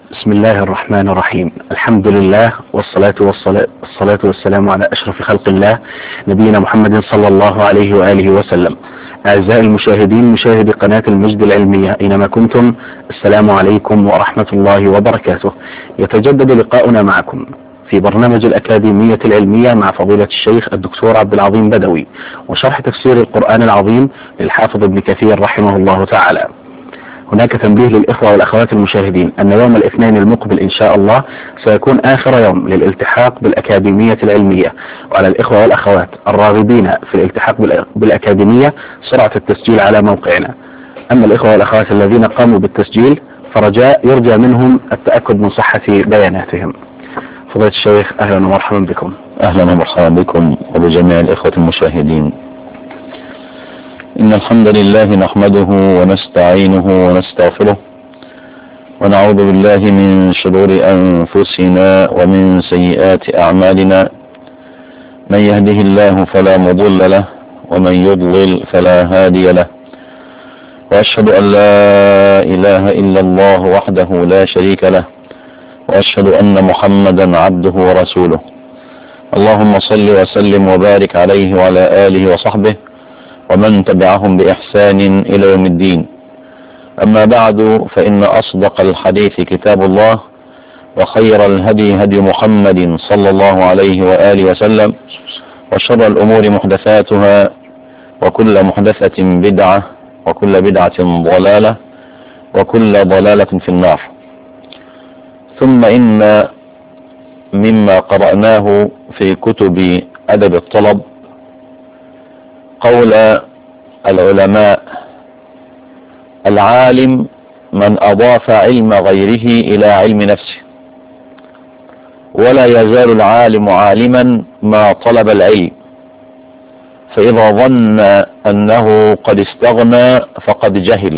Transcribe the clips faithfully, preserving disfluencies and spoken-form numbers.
بسم الله الرحمن الرحيم. الحمد لله والصلاة والصلاة, والصلاة والسلام على أشرف خلق الله نبينا محمد صلى الله عليه وآله وسلم. أعزائي المشاهدين مشاهدي قناة المجد العلمية أينما كنتم، السلام عليكم ورحمة الله وبركاته. يتجدد لقاؤنا معكم في برنامج الأكاديمية العلمية مع فضيلة الشيخ الدكتور عبد العظيم بدوي، وشرح تفسير القرآن العظيم للحافظ ابن كثير رحمه الله تعالى. هناك تنبيه للإخوة والأخوات المشاهدين أن يوم الاثنين المقبل إن شاء الله سيكون آخر يوم للالتحاق بالأكاديمية العلمية، وعلى الإخوة والأخوات الراغبين في الالتحاق بالأكاديمية سرعة التسجيل على موقعنا. أما الإخوة والأخوات الذين قاموا بالتسجيل فرجاء يرجى منهم التأكد من صحة بياناتهم. فضيلة الشيخ أهلا ومرحبا بكم. أهلا ومرحبا بكم وبجميع الإخوة المشاهدين. إن الحمد لله نحمده ونستعينه ونستغفره، ونعوذ بالله من شرور أنفسنا ومن سيئات أعمالنا. من يهده الله فلا مضل له، ومن يضلل فلا هادي له، وأشهد أن لا إله إلا الله وحده لا شريك له، وأشهد أن محمدا عبده ورسوله. اللهم صل وسلم وبارك عليه وعلى آله وصحبه ومن تبعهم بإحسان إلى يوم الدين. أما بعد، فإن أصدق الحديث كتاب الله، وخير الهدي هدي محمد صلى الله عليه وآله وسلم، وشر الأمور محدثاتها، وكل محدثة بدعة، وكل بدعة ضلالة، وكل ضلالة في النار. ثم إن مما قرأناه في كتب أدب الطلب قول العلماء: العالم من أضاف علم غيره إلى علم نفسه، ولا يزال العالم عالما ما طلب العلم، فإذا ظن أنه قد استغنى فقد جهل.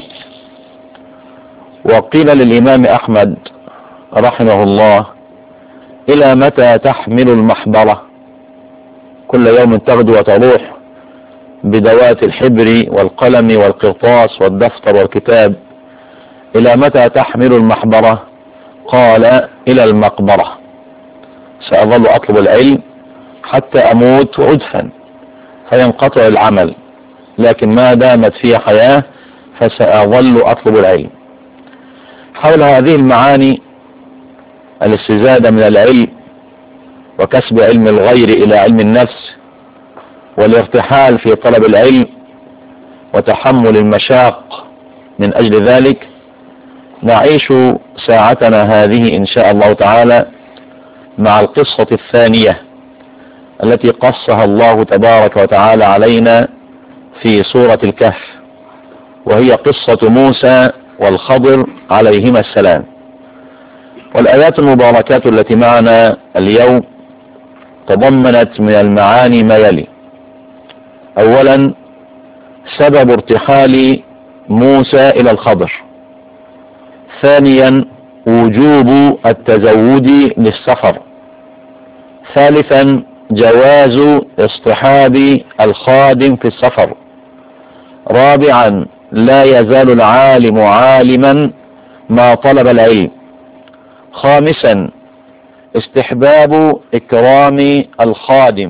وقيل للإمام أحمد رحمه الله: إلى متى تحمل المحبرة؟ كل يوم تغدو وتروح بدوات الحبر والقلم والقرطاس والدفتر والكتاب، إلى متى تحمل المحبرة؟ قال: إلى المقبرة. سأظل أطلب العلم حتى أموت وأدفن فينقطع العمل، لكن ما دامت في حياة فسأظل أطلب العلم. حول هذه المعاني، الاستزادة من العلم وكسب علم الغير إلى علم النفس، والارتحال في طلب العلم وتحمل المشاق من أجل ذلك، نعيش ساعتنا هذه إن شاء الله تعالى مع القصة الثانية التي قصها الله تبارك وتعالى علينا في سورة الكهف، وهي قصة موسى والخضر عليهما السلام. والآيات المباركات التي معنا اليوم تضمنت من المعاني ما يلي: أولا، سبب ارتحال موسى إلى الخضر. ثانيا، وجوب التزود للسفر. ثالثا، جواز اصطحاب الخادم في السفر. رابعا، لا يزال العالم عالما ما طلب العلم. خامسا، استحباب إكرام الخادم.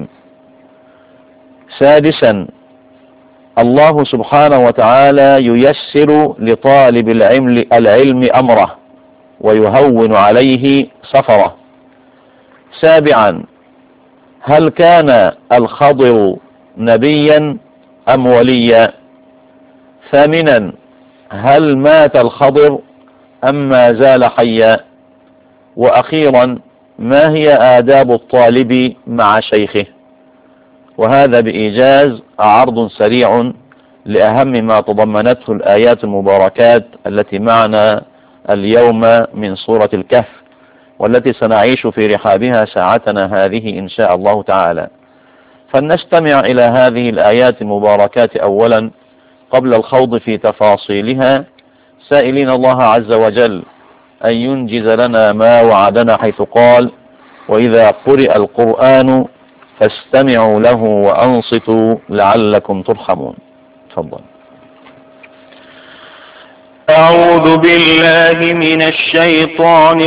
سادسا، الله سبحانه وتعالى ييسر لطالب العلم, العلم أمره ويهون عليه سفره. سابعا، هل كان الخضر نبيا أم وليا؟ ثامنا، هل مات الخضر أم ما زال حيا؟ وأخيرا، ما هي آداب الطالب مع شيخه؟ وهذا بإيجاز عرض سريع لأهم ما تضمنته الآيات المباركات التي معنا اليوم من سورة الكهف، والتي سنعيش في رحابها ساعتنا هذه إن شاء الله تعالى. فلنستمع إلى هذه الآيات المباركات أولا قبل الخوض في تفاصيلها، سائلين الله عز وجل أن ينجز لنا ما وعدنا، حيث قال: وإذا قرئ القرآن فاستمعوا له وأنصتوا لعلكم ترحمون. تفضل. أعوذ بالله من الشيطان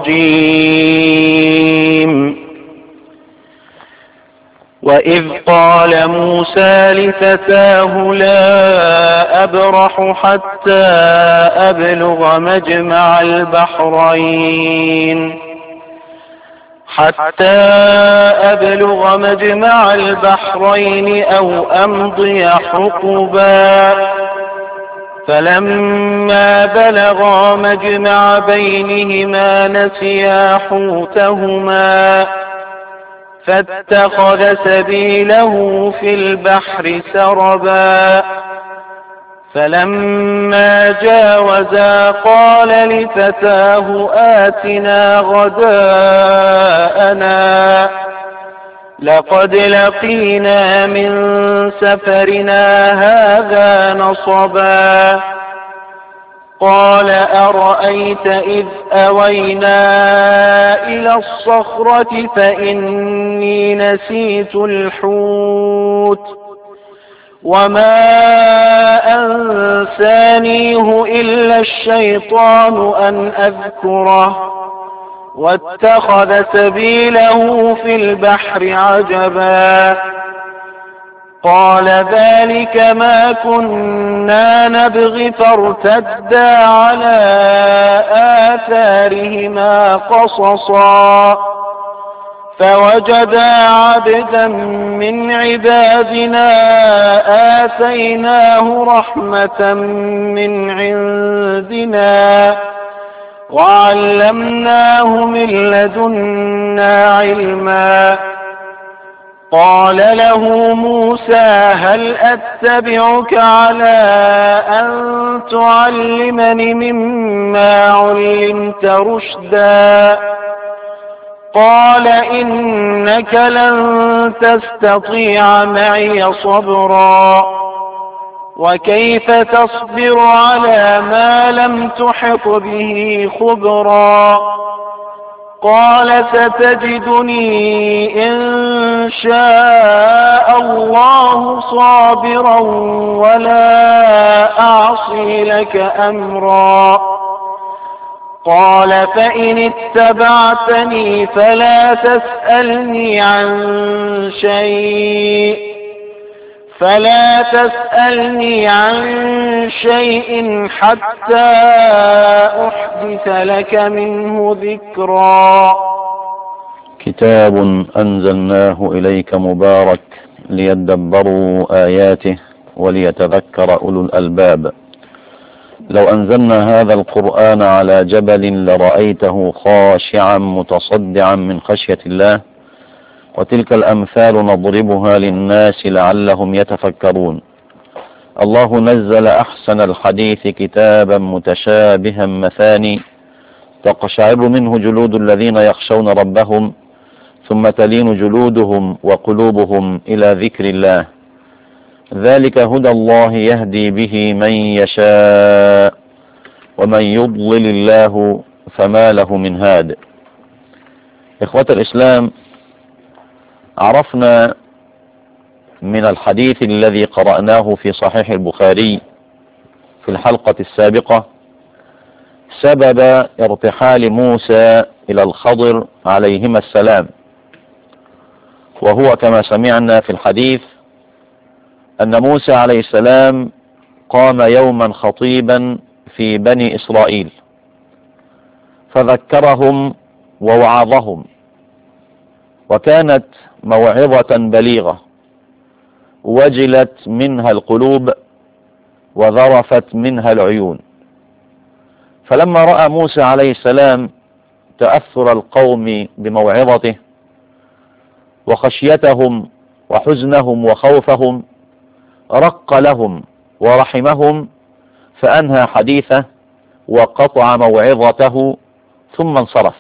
الرجيم. وإذ قال موسى لفتاه لا أبرح حتى أبلغ مجمع البحرين حتى أبلغ مجمع البحرين أو أمضي حقبا فلما بلغا مجمع بينهما نسيا حوتهما فاتخذ سبيله في البحر سربا فلما جاوزا قال لفتاه آتنا غداءنا لقد لقينا من سفرنا هذا نصبا قال أرأيت إذ أوينا إلى الصخرة فإني نسيت الحوت وما أنسانيه إلا الشيطان أن أذكره واتخذ سبيله في البحر عجبا قال ذلك ما كنا نبغي فارتدا على آثارهما قصصا فوجدا عبدا من عبادنا آتيناه رحمة من عندنا وعلمناه من لدنا علما قال له موسى هل أتبعك على أن تعلمني مما علمت رشدا قال إنك لن تستطيع معي صبرا وكيف تصبر على ما لم تحط به خبرا قال ستجدني إن شاء الله صابرا ولا أعصي لك أمرا قال فإن اتبعتني فلا تسألني عن شيء فلا تسألني عن شيء حتى أحدث لك منه ذكرا. كتاب أنزلناه إليك مبارك ليدبروا آياته وليتذكر أولو الألباب. لو أنزلنا هذا القرآن على جبل لرأيته خاشعا متصدعا من خشية الله، وتلك الأمثال نضربها للناس لعلهم يتفكرون. الله نزل أحسن الحديث كتابا متشابها مثاني تقشعر منه جلود الذين يخشون ربهم ثم تلين جلودهم وقلوبهم إلى ذكر الله، ذلك هدى الله يهدي به من يشاء ومن يضلل الله فما له من هاد. إخوة الإسلام، عرفنا من الحديث الذي قرأناه في صحيح البخاري في الحلقة السابقة سبب ارتحال موسى إلى الخضر عليهما السلام، وهو كما سمعنا في الحديث أن موسى عليه السلام قام يوما خطيبا في بني إسرائيل فذكرهم ووعظهم، وكانت موعظة بليغة وجلت منها القلوب وذرفت منها العيون. فلما رأى موسى عليه السلام تأثر القوم بموعظته وخشيتهم وحزنهم وخوفهم رق لهم ورحمهم، فأنهى حديثه وقطع موعظته ثم انصرف.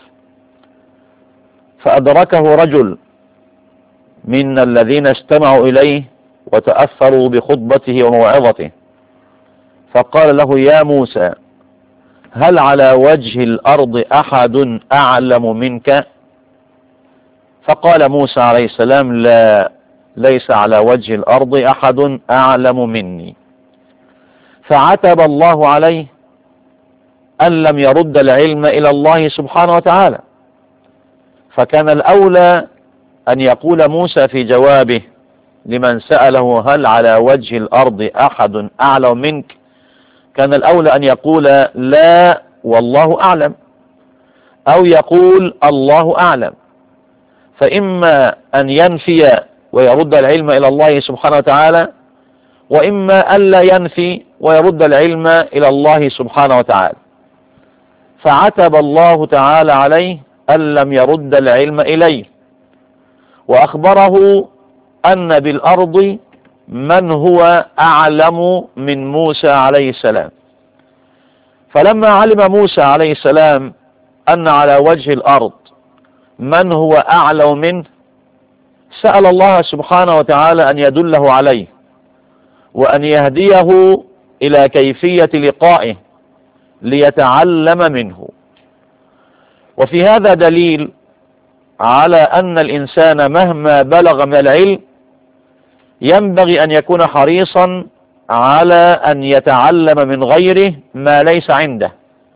فأدركه رجل من الذين استمعوا إليه وتأثروا بخطبته وموعظته، فقال له: يا موسى، هل على وجه الأرض أحد أعلم منك؟ فقال موسى عليه السلام: لا، ليس على وجه الأرض أحد أعلم مني. فعتب الله عليه أن لم يرد العلم إلى الله سبحانه وتعالى. فكان الأولى أن يقول موسى في جوابه لمن سأله هل على وجه الأرض أحد أعلم منك، كان الأولى أن يقول لا والله أعلم، أو يقول الله أعلم. فإما أن ينفي ويرد العلم إلى الله سبحانه وتعالى، وإما أن لا ينفي ويرد العلم إلى الله سبحانه وتعالى. فعتب الله تعالى عليه أن لم يرد العلم إليه، وأخبره أن بالأرض من هو أعلم من موسى عليه السلام. فلما علم موسى عليه السلام أن على وجه الأرض من هو أعلم منه، سأل الله سبحانه وتعالى أن يدله عليه وأن يهديه إلى كيفية لقائه ليتعلم منه. وفي هذا دليل على أن الإنسان مهما بلغ من العلم ينبغي أن يكون حريصا على أن يتعلم من غيره ما ليس عنده.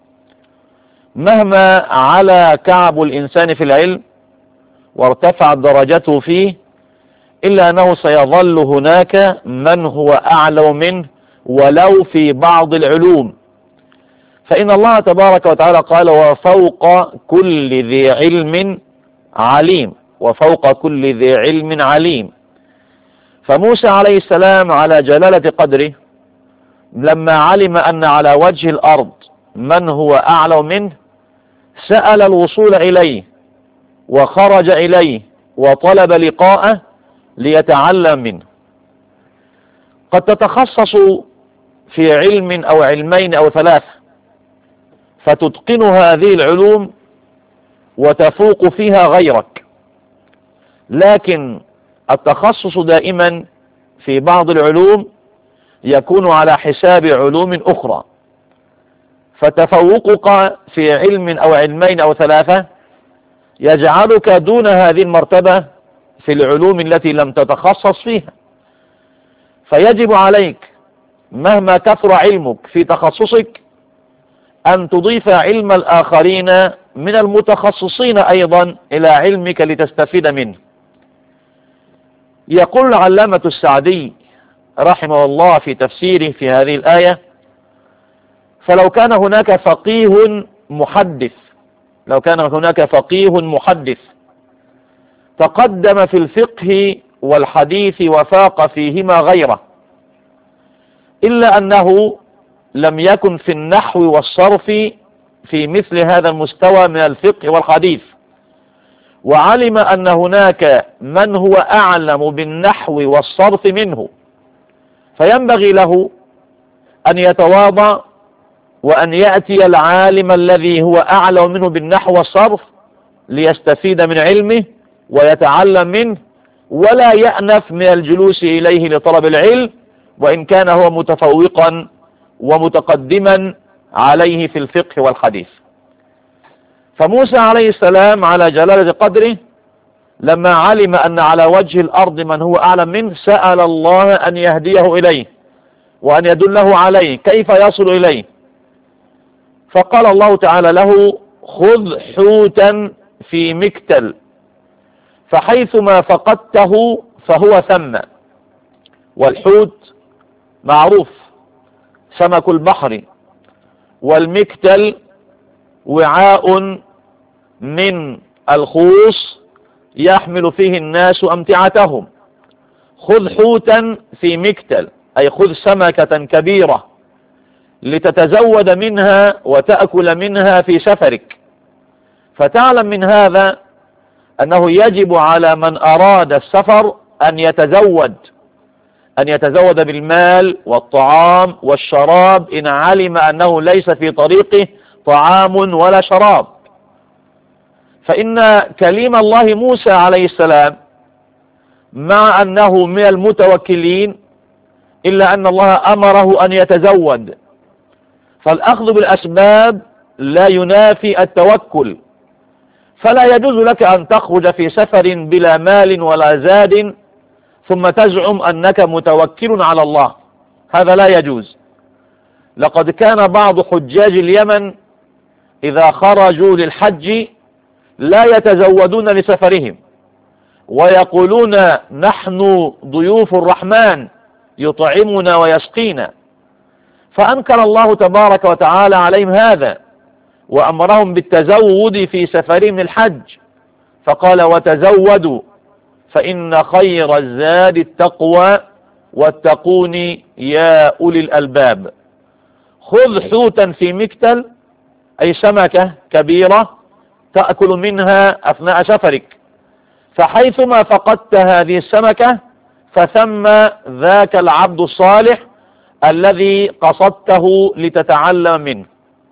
مهما على كعب الإنسان في العلم وارتفعت درجته فيه، إلا أنه سيظل هناك من هو أعلم منه ولو في بعض العلوم. فإن الله تبارك وتعالى قال وفوق كل ذي علم عليم، وفوق كل ذي علم عليم. فموسى عليه السلام على جلالة قدره لما علم أن على وجه الأرض من هو أعلم منه سأل الوصول إليه وخرج إليه وطلب لقاءه ليتعلم منه. قد تتخصص في علم أو علمين أو ثلاثة فتتقن هذه العلوم وتفوق فيها غيرك، لكن التخصص دائما في بعض العلوم يكون على حساب علوم أخرى، فتفوقك في علم أو علمين أو ثلاثة يجعلك دون هذه المرتبة في العلوم التي لم تتخصص فيها. فيجب عليك مهما كثر علمك في تخصصك أن تضيف علم الآخرين من المتخصصين أيضا إلى علمك لتستفيد منه. يقول العلامة السعدي رحمه الله في تفسيره في هذه الآية: فلو كان هناك فقيه محدث لو كان هناك فقيه محدث تقدم في الفقه والحديث وفاق فيهما غيره، إلا أنه لم يكن في النحو والصرف في مثل هذا المستوى من الفقه والحديث، وعلم أن هناك من هو أعلم بالنحو والصرف منه، فينبغي له أن يتواضع وأن يأتي العالم الذي هو أعلم منه بالنحو والصرف ليستفيد من علمه ويتعلم منه، ولا يأنف من الجلوس إليه لطلب العلم وإن كان هو متفوقا ومتقدما عليه في الفقه والحديث. فموسى عليه السلام على جلالة قدره لما علم أن على وجه الأرض من هو أعلم منه سأل الله أن يهديه إليه وأن يدله عليه كيف يصل إليه، فقال الله تعالى له: خذ حوتا في مكتل فحيثما فقدته فهو ثم. والحوت معروف سمك البحر، والمكتل وعاء من الخوص يحمل فيه الناس أمتعتهم. خذ حوتا في مكتل أي خذ سمكة كبيرة لتتزود منها وتأكل منها في سفرك. فتعلم من هذا أنه يجب على من أراد السفر أن يتزود أن يتزود بالمال والطعام والشراب إن علم أنه ليس في طريقه طعام ولا شراب. فإن كليم الله موسى عليه السلام مع أنه من المتوكلين إلا أن الله أمره أن يتزود، فالأخذ بالأسباب لا ينافي التوكل. فلا يجوز لك أن تخرج في سفر بلا مال ولا زاد ثم تزعم أنك متوكل على الله، هذا لا يجوز. لقد كان بعض حجاج اليمن إذا خرجوا للحج لا يتزودون لسفرهم ويقولون نحن ضيوف الرحمن يطعمنا ويسقينا، فأنكر الله تبارك وتعالى عليهم هذا وأمرهم بالتزود في سفرهم الحج، فقال وتزودوا فإن خير الزاد التقوى واتقون يا أولي الألباب. خذ حوتا في مكتل، أي سمكة كبيرة تأكل منها أثناء سفرك، فحيثما فقدت هذه السمكة فثم ذاك العبد الصالح الذي قصدته لتتعلم منه.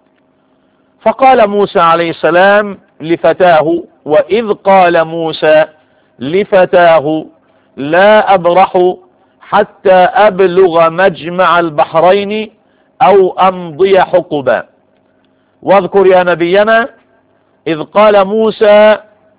فقال موسى عليه السلام لفتاه: وإذ قال موسى لفتاه لا أبرح حتى أبلغ مجمع البحرين أو أمضي حقبا. واذكر يا نبينا إذ قال موسى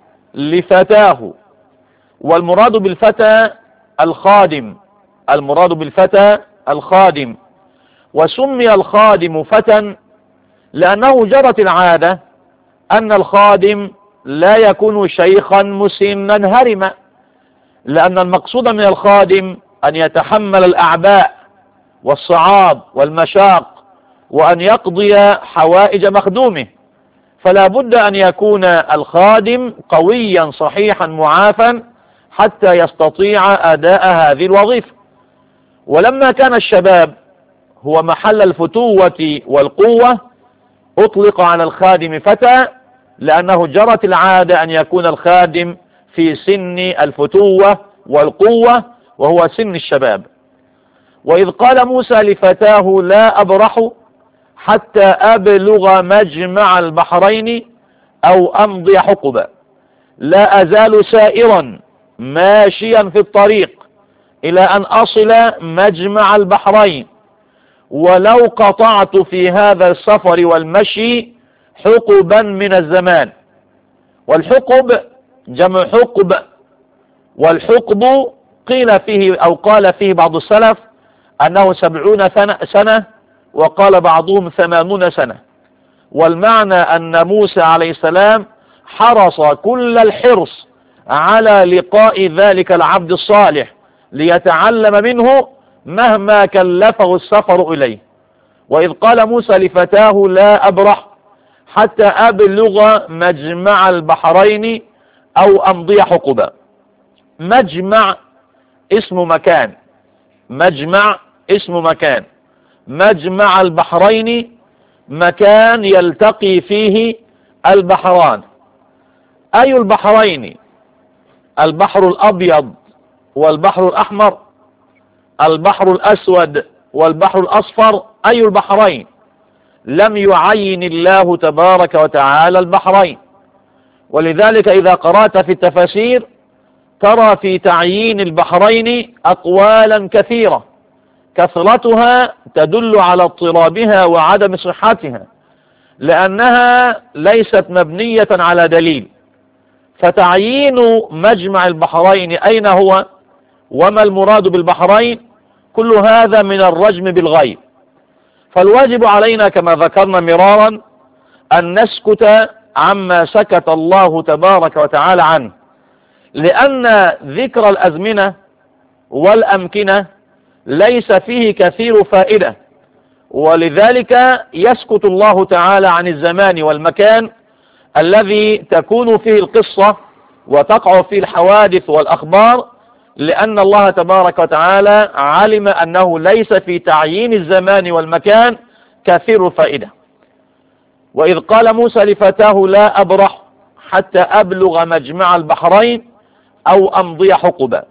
لفتاه، والمراد بالفتى الخادم، المراد بالفتى الخادم، وسمي الخادم فتى لأنه جرت العادة أن الخادم لا يكون شيخا مسنا هرما، لأن المقصود من الخادم أن يتحمل الأعباء والصعاب والمشاق وأن يقضي حوائج مخدومه، فلا بد أن يكون الخادم قويا صحيحا معافا حتى يستطيع أداء هذه الوظيفة. ولما كان الشباب هو محل الفتوة والقوة أطلق على الخادم فتى، لأنه جرت العادة أن يكون الخادم في سن الفتوة والقوة وهو سن الشباب. وإذ قال موسى لفتاه لا أبرح حتى أبلغ مجمع البحرين أو أمضي حقبا، لا أزال سائرا ماشيا في الطريق إلى أن أصل مجمع البحرين، ولو قطعت في هذا السفر والمشي حقبا من الزمان. والحقب جمع حقب، والحقب قيل فيه أو قال فيه بعض السلف أنه سبعون سنة، وقال بعضهم ثمانون سنة. والمعنى أن موسى عليه السلام حرص كل الحرص على لقاء ذلك العبد الصالح ليتعلم منه مهما كلفه السفر إليه. وإذ قال موسى لفتاه لا أبرح حتى أبلغ مجمع البحرين أو أمضي حقبا. مجمع اسم مكان، مجمع اسم مكان، مجمع البحرين مكان يلتقي فيه البحران. أي البحرين؟ البحر الأبيض والبحر الأحمر، البحر الأسود والبحر الأصفر، أي البحرين؟ لم يعين الله تبارك وتعالى البحرين. ولذلك إذا قرأت في التفاسير ترى في تعيين البحرين أقوالا كثيرة، كثرتها تدل على اضطرابها وعدم صحتها، لأنها ليست مبنية على دليل. فتعيين مجمع البحرين أين هو وما المراد بالبحرين، كل هذا من الرجم بالغيب. فالواجب علينا كما ذكرنا مرارا أن نسكت عما سكت الله تبارك وتعالى عنه، لأن ذكر الأزمنة والأمكنة ليس فيه كثير فائدة، ولذلك يسكت الله تعالى عن الزمان والمكان الذي تكون فيه القصة وتقع فيه الحوادث والأخبار، لأن الله تبارك وتعالى علم أنه ليس في تعيين الزمان والمكان كثير فائدة. وإذ قال موسى لفتاه لا أبرح حتى أبلغ مجمع البحرين أو أمضي حقبا،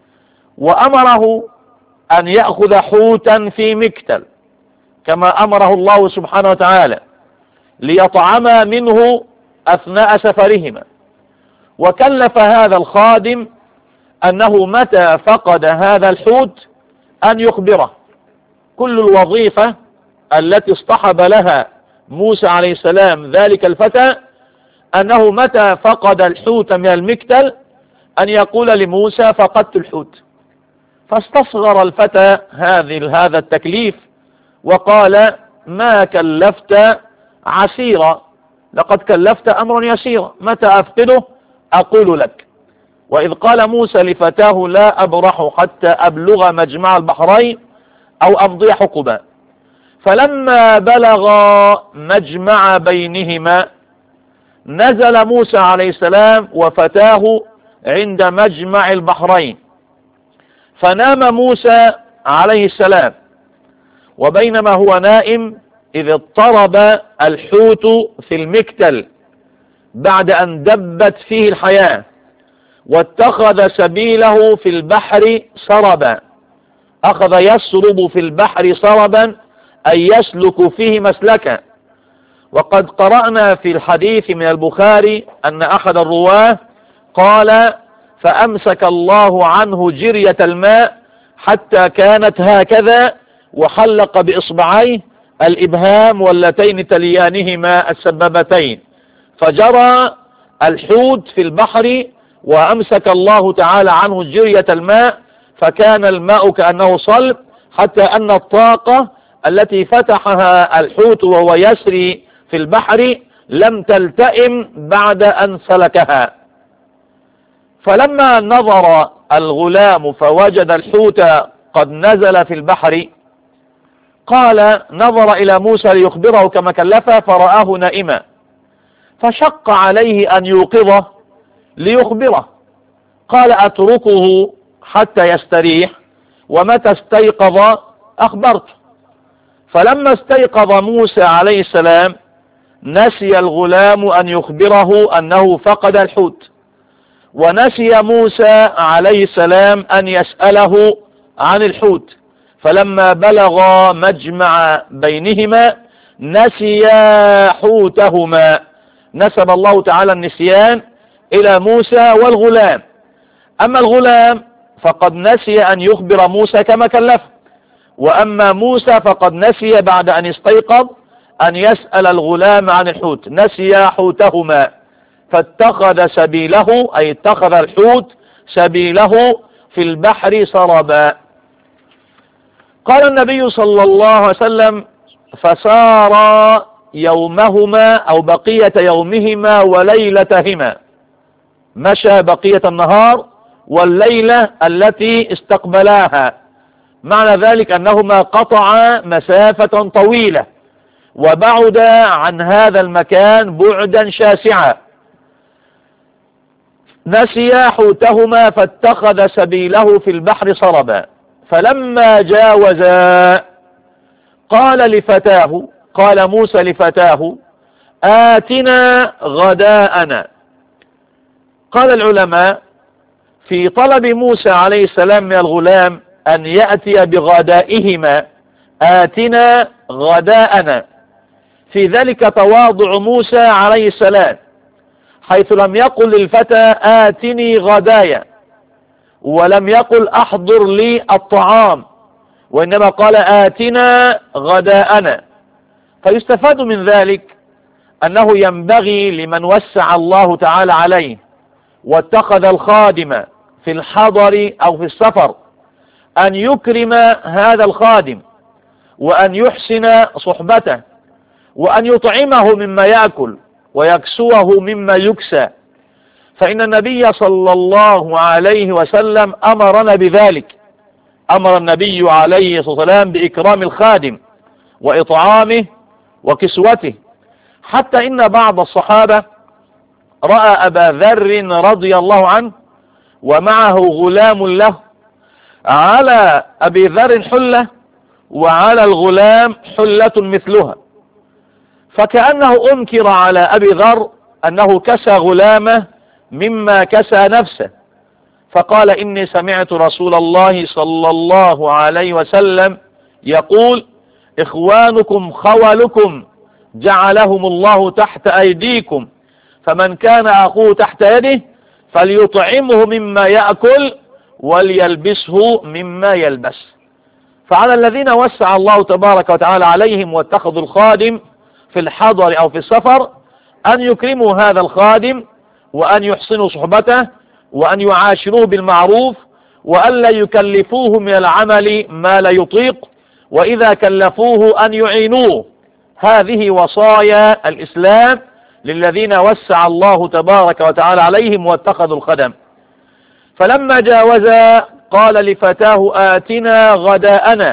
وأمره أن يأخذ حوتا في مكتل كما أمره الله سبحانه وتعالى ليطعما منه أثناء سفرهما. وكلف هذا الخادم أنه متى فقد هذا الحوت أن يخبره. كل الوظيفة التي اصطحب لها موسى عليه السلام ذلك الفتى أنه متى فقد الحوت من المكتل أن يقول لموسى فقدت الحوت. فاستصغر الفتى هذه هذا التكليف وقال ما كلفت عسيرا، لقد كلفت أمرا يسيرا، متى أفقده أقول لك. وإذ قال موسى لفتاه لا أبرح حتى أبلغ مجمع البحرين أو أمضي حقبا، فلما بلغ مجمع بينهما نزل موسى عليه السلام وفتاه عند مجمع البحرين، فنام موسى عليه السلام، وبينما هو نائم إذ اضطرب الحوت في المكتل بعد أن دبت فيه الحياة، واتخذ سبيله في البحر سربا. أخذ يسرب في البحر سربا أي يسلك فيه مسلكا. وقد قرأنا في الحديث من البخاري أن أحد الرواه قال فأمسك الله عنه جرية الماء حتى كانت هكذا، وحلق بإصبعيه الإبهام واللتين تليانهما السبابتين، فجرى الحوت في البحر وأمسك الله تعالى عنه جرية الماء، فكان الماء كأنه صلب، حتى أن الطاقة التي فتحها الحوت وهو يسري في البحر لم تلتئم بعد أن سلكها. فلما نظر الغلام فوجد الحوت قد نزل في البحر، قال نظر إلى موسى ليخبره كما كلفه فرآه نائما، فشق عليه أن يوقظه ليخبره، قال أتركه حتى يستريح، ومتى استيقظ أخبرته. فلما استيقظ موسى عليه السلام نسي الغلام أن يخبره أنه فقد الحوت، ونسي موسى عليه السلام أن يسأله عن الحوت. فلما بلغ مجمع بينهما نسيا حوتهما، نسب الله تعالى النسيان إلى موسى والغلام. أما الغلام فقد نسي أن يخبر موسى كما كلفه، وأما موسى فقد نسي بعد أن استيقظ أن يسأل الغلام عن الحوت، نسيا حوتهما، فاتخذ سبيله أي اتخذ الحوت سبيله في البحر سربا. قال النبي صلى الله عليه وسلم فسار يومهما أو بقية يومهما وليلتهما، مشى بقية النهار والليلة التي استقبلاها، معنى ذلك أنهما قطعا مسافة طويلة وبعد عن هذا المكان بعدا شاسعا. نسيا حوتهما فاتخذ سبيله في البحر سربا، فلما جاوزا قال لفتاه قال موسى لفتاه آتنا غداءنا. قال العلماء في طلب موسى عليه السلام من الغلام أن يأتي بغدائهما آتنا غداءنا، في ذلك تواضع موسى عليه السلام، حيث لم يقل للفتى آتني غدايا، ولم يقل أحضر لي الطعام، وإنما قال آتنا غداءنا. فيستفاد من ذلك أنه ينبغي لمن وسع الله تعالى عليه واتخذ الخادم في الحضر أو في السفر أن يكرم هذا الخادم، وأن يحسن صحبته، وأن يطعمه مما يأكل ويكسوه مما يكسى، فإن النبي صلى الله عليه وسلم أمرنا بذلك. أمر النبي عليه الصلاة والسلام بإكرام الخادم وإطعامه وكسوته، حتى إن بعض الصحابة رأى أبا ذر رضي الله عنه ومعه غلام له، على أبي ذر حلة وعلى الغلام حلة مثلها، فكأنه أنكر على أبي ذر أنه كسى غلامه مما كسى نفسه، فقال إني سمعت رسول الله صلى الله عليه وسلم يقول إخوانكم خولكم جعلهم الله تحت أيديكم، فمن كان أخوه تحت يده فليطعمه مما يأكل وليلبسه مما يلبس. فعلى الذين وسع الله تبارك وتعالى عليهم واتخذوا الخادم في الحضر أو في السفر أن يكرموا هذا الخادم، وأن يحسنوا صحبته، وأن يعاشروه بالمعروف، وأن لا يكلفوه من العمل ما لا يطيق، وإذا كلفوه أن يعينوه. هذه وصايا الإسلام للذين وسع الله تبارك وتعالى عليهم واتخذوا الخدم. فلما جاوزا قال لفتاه آتنا غداءنا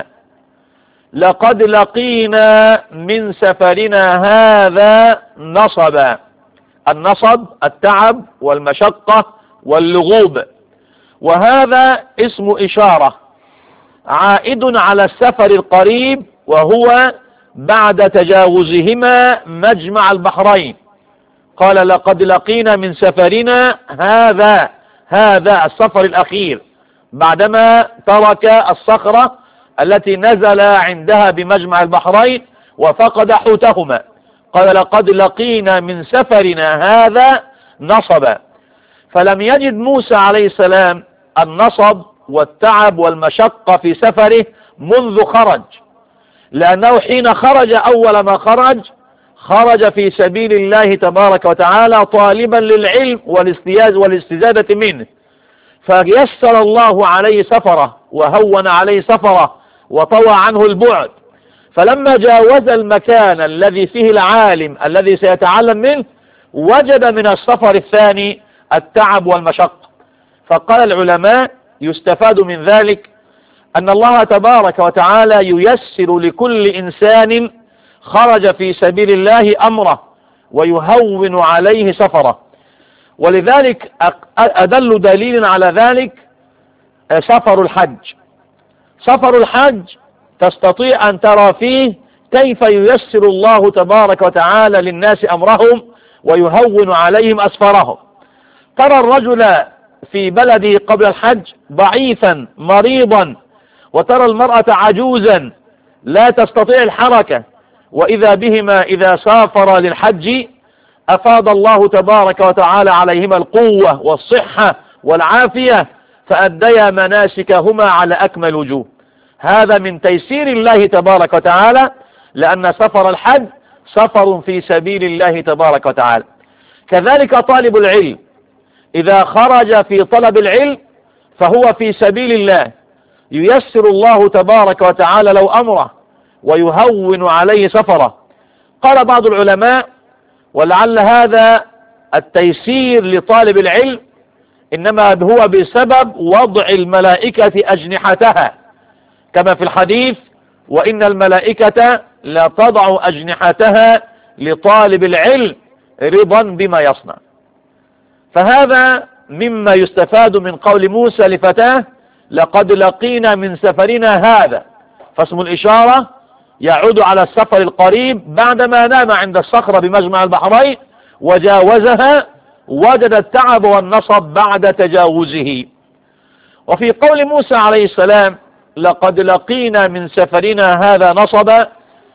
لقد لقينا من سفرنا هذا نصبا. النصب التعب والمشقة واللغوب، وهذا اسم إشارة عائد على السفر القريب، وهو بعد تجاوزهما مجمع البحرين. قال لقد لقينا من سفرنا هذا، هذا السفر الأخير بعدما ترك الصخرة التي نزل عندها بمجمع البحرين وفقد حوتهما. قال لقد لقينا من سفرنا هذا نصبا. فلم يجد موسى عليه السلام النصب والتعب والمشقة في سفره منذ خرج، لأنه حين خرج أول ما خرج خرج في سبيل الله تبارك وتعالى طالبا للعلم والاستياز والاستزادة منه، فيسر الله عليه سفره وهون عليه سفره وطوى عنه البعد. فلما جاوز المكان الذي فيه العالم الذي سيتعلم منه وجد من السفر الثاني التعب والمشقة. فقال العلماء يستفاد من ذلك أن الله تبارك وتعالى ييسر لكل إنسان خرج في سبيل الله أمره ويهون عليه سفره. ولذلك أدل دليل على ذلك سفر الحج. سفر الحج تستطيع أن ترى فيه كيف ييسر الله تبارك وتعالى للناس أمرهم ويهون عليهم أسفارهم. ترى الرجل في بلده قبل الحج ضعيفا مريضا، وترى المرأة عجوزا لا تستطيع الحركة، وإذا بهما إذا سافر للحج أفاض الله تبارك وتعالى عليهما القوة والصحة والعافية، فأديا مناسكهما على أكمل وجوه. هذا من تيسير الله تبارك وتعالى، لأن سفر الحج سفر في سبيل الله تبارك وتعالى. كذلك طالب العلم إذا خرج في طلب العلم فهو في سبيل الله، ييسر الله تبارك وتعالى لو أمره ويهون عليه سفره. قال بعض العلماء ولعل هذا التيسير لطالب العلم إنما هو بسبب وضع الملائكة أجنحتها، كما في الحديث وإن الملائكة لا تضع أجنحتها لطالب العلم رضا بما يصنع. فهذا مما يستفاد من قول موسى لفتاه لقد لقينا من سفرنا هذا، فاسم الإشارة يعود على السفر القريب بعدما نام عند الصخرة بمجمع البحرين وجاوزها وجد التعب والنصب بعد تجاوزه. وفي قول موسى عليه السلام لقد لقينا من سفرنا هذا نصبا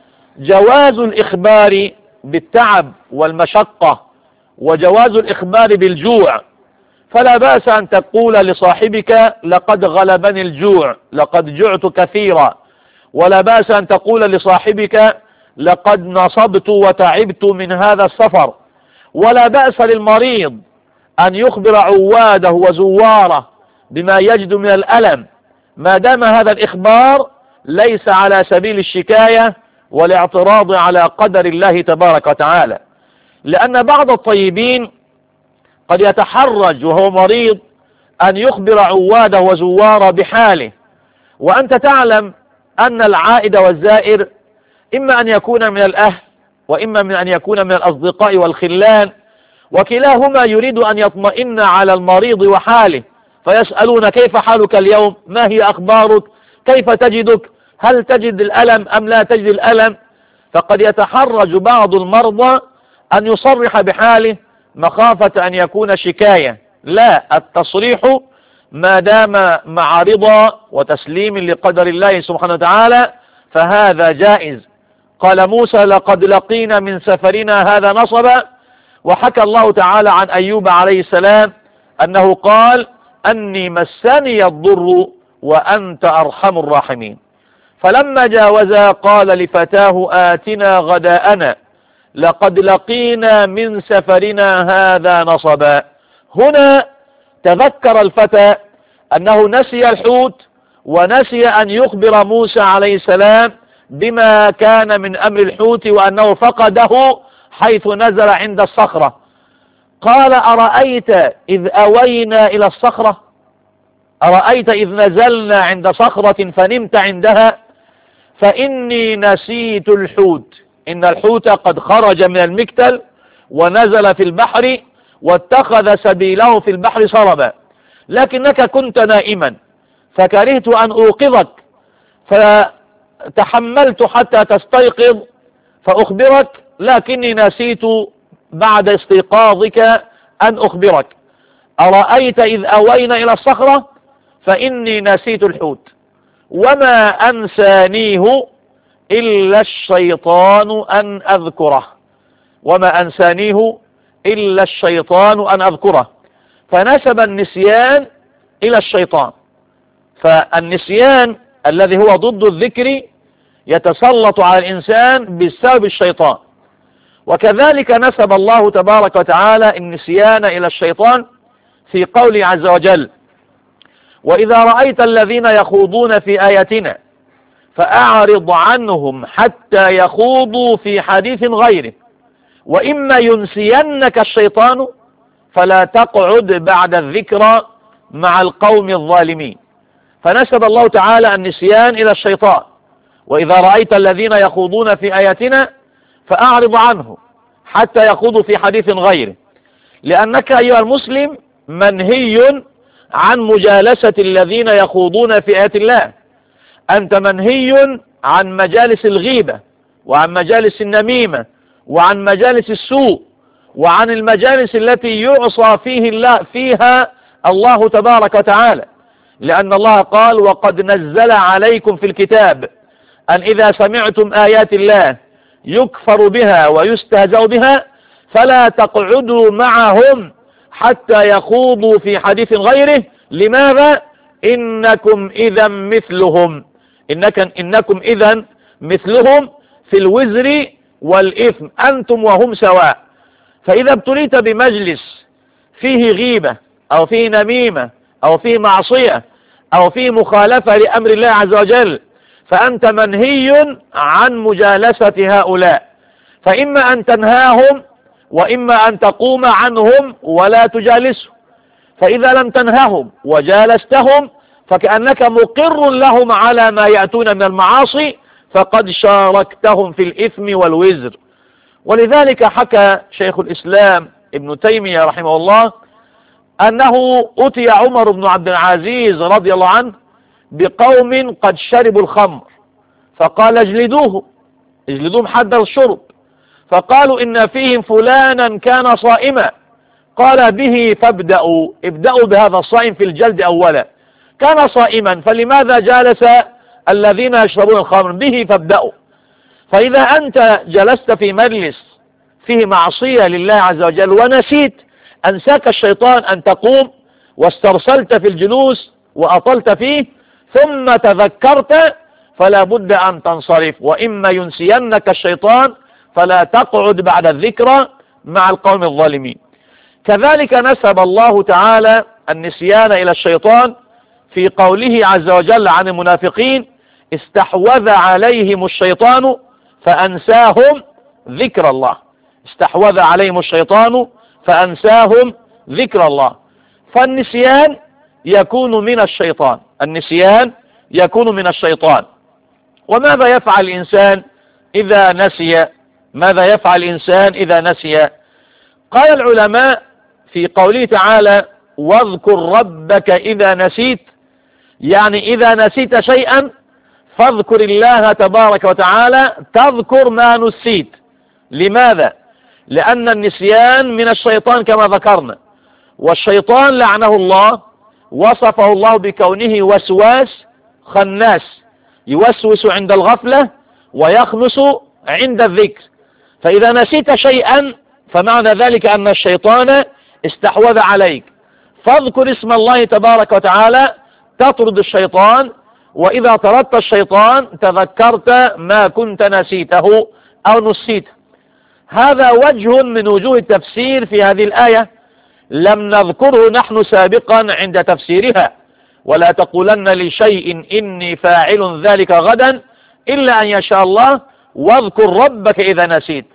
جواز الإخبار بالتعب والمشقة وجواز الإخبار بالجوع. فلا بأس أن تقول لصاحبك لقد غلبني الجوع، لقد جعت كثيرا، ولا بأس أن تقول لصاحبك لقد نصبت وتعبت من هذا السفر. ولا بأس للمريض أن يخبر عواده وزواره بما يجد من الألم، ما دام هذا الإخبار ليس على سبيل الشكاية والاعتراض على قدر الله تبارك وتعالى. لأن بعض الطيبين قد يتحرج وهو مريض أن يخبر عواده وزواره بحاله، وأنت تعلم أن العائد والزائر إما أن يكون من الأهل وإما من أن يكون من الأصدقاء والخلان، وكلاهما يريد أن يطمئن على المريض وحاله، فيسألون كيف حالك اليوم، ما هي أخبارك، كيف تجدك، هل تجد الألم أم لا تجد الألم. فقد يتحرج بعض المرضى أن يصرح بحاله مخافة أن يكون شكاية. لا، التصريح ما دام مع رضا وتسليم لقدر الله سبحانه وتعالى فهذا جائز. قال موسى لقد لقينا من سفرنا هذا نصبا. وحكى الله تعالى عن أيوب عليه السلام أنه قال أني مسني الضر وأنت أرحم الراحمين. فلما جاوزا قال لفتاه آتنا غداءنا لقد لقينا من سفرنا هذا نصبا. هنا تذكر الفتى أنه نسي الحوت ونسي أن يخبر موسى عليه السلام بما كان من أمر الحوت وأنه فقده حيث نزل عند الصخرة قال أرأيت إذ أوينا إلى الصخرة، أرأيت إذ نزلنا عند صخرة فنمت عندها فإني نسيت الحوت، إن الحوت قد خرج من المكتل ونزل في البحر واتخذ سبيله في البحر سربا، لكنك كنت نائما فكرهت أن أوقظك فتحملت حتى تستيقظ فأخبرك، لكني نسيت بعد استيقاظك أن أخبرك. أرأيت إذ أوينا إلى الصخرة فإني نسيت الحوت وما أنسانيه إلا الشيطان أن أذكره، وما أنسانيه إلا الشيطان أن أذكره. فنسب النسيان إلى الشيطان، فالنسيان الذي هو ضد الذكر يتسلط على الإنسان بسبب الشيطان. وكذلك نسب الله تبارك وتعالى النسيان إلى الشيطان في قوله عز وجل: وإذا رأيت الذين يخوضون في آياتنا فأعرض عنهم حتى يخوضوا في حديث غيره وإما ينسينك الشيطان فلا تقعد بعد الذكرى مع القوم الظالمين. فنسب الله تعالى النسيان إلى الشيطان: وإذا رأيت الذين يخوضون في آياتنا فأعرض عنهم حتى يخوضوا في حديث غيره، لأنك أيها المسلم منهي عن مجالسة الذين يخوضون في آيات الله، أنت منهي عن مجالس الغيبة وعن مجالس النميمة وعن مجالس السوء وعن المجالس التي يعصى فيه الله فيها الله تبارك وتعالى، لأن الله قال: وقد نزل عليكم في الكتاب أن إذا سمعتم آيات الله يكفر بها ويستهزأ بها فلا تقعدوا معهم حتى يخوضوا في حديث غيره. لماذا؟ إنكم إذا مثلهم، إنك إنكم إذا مثلهم في الوزر والإثم، أنتم وهم سواء. فإذا ابتليت بمجلس فيه غيبة أو فيه نميمة أو فيه معصية أو فيه مخالفة لأمر الله عز وجل فأنت منهي عن مجالسة هؤلاء، فإما أن تنهاهم وإما أن تقوم عنهم ولا تجالسهم. فإذا لم تنههم وجالستهم فكأنك مقر لهم على ما يأتون من المعاصي، فقد شاركتهم في الإثم والوزر. ولذلك حكى شيخ الإسلام ابن تيمية رحمه الله أنه أتي عمر بن عبد العزيز رضي الله عنه بقوم قد شربوا الخمر فقال: اجلدوه، اجلدوهم حد الشرب. فقالوا: إن فيهم فلانا كان صائما. قال: به فابدأوا، ابدأوا بهذا الصائم في الجلد أولا، كان صائما فلماذا جالس الذين يشربون الخمر؟ به فابدأوا. فإذا أنت جلست في مجلس فيه معصية لله عز وجل ونسيت، أنساك الشيطان أن تقوم واسترسلت في الجلوس وأطلت فيه ثم تذكرت، فلا بد أن تنصرف، وإما ينسينك الشيطان فلا تقعد بعد الذكرى مع القوم الظالمين. كذلك نسب الله تعالى النسيان إلى الشيطان في قوله عز وجل عن المنافقين: استحوذ عليهم الشيطان فأنساهم ذكر الله. استحوذ عليهم الشيطان فأنساهم ذكر الله. فالنسيان يكون من الشيطان، النسيان يكون من الشيطان. وماذا يفعل الإنسان إذا نسي؟ ماذا يفعل الإنسان إذا نسي؟ قال العلماء في قوله تعالى: واذكر ربك إذا نسيت، يعني إذا نسيت شيئا فاذكر الله تبارك وتعالى تذكر ما نسيت. لماذا؟ لأن النسيان من الشيطان كما ذكرنا، والشيطان لعنه الله وصفه الله بكونه وسواس خناس، يوسوس عند الغفلة ويخنس عند الذكر. فإذا نسيت شيئا فمعنى ذلك أن الشيطان استحوذ عليك، فاذكر اسم الله تبارك وتعالى تطرد الشيطان، وإذا طردت الشيطان تذكرت ما كنت نسيته أو نسيته. هذا وجه من وجوه التفسير في هذه الآية لم نذكره نحن سابقا عند تفسيرها: ولا تقولن لشيء إني فاعل ذلك غدا إلا أن يشاء الله واذكر ربك إذا نسيت.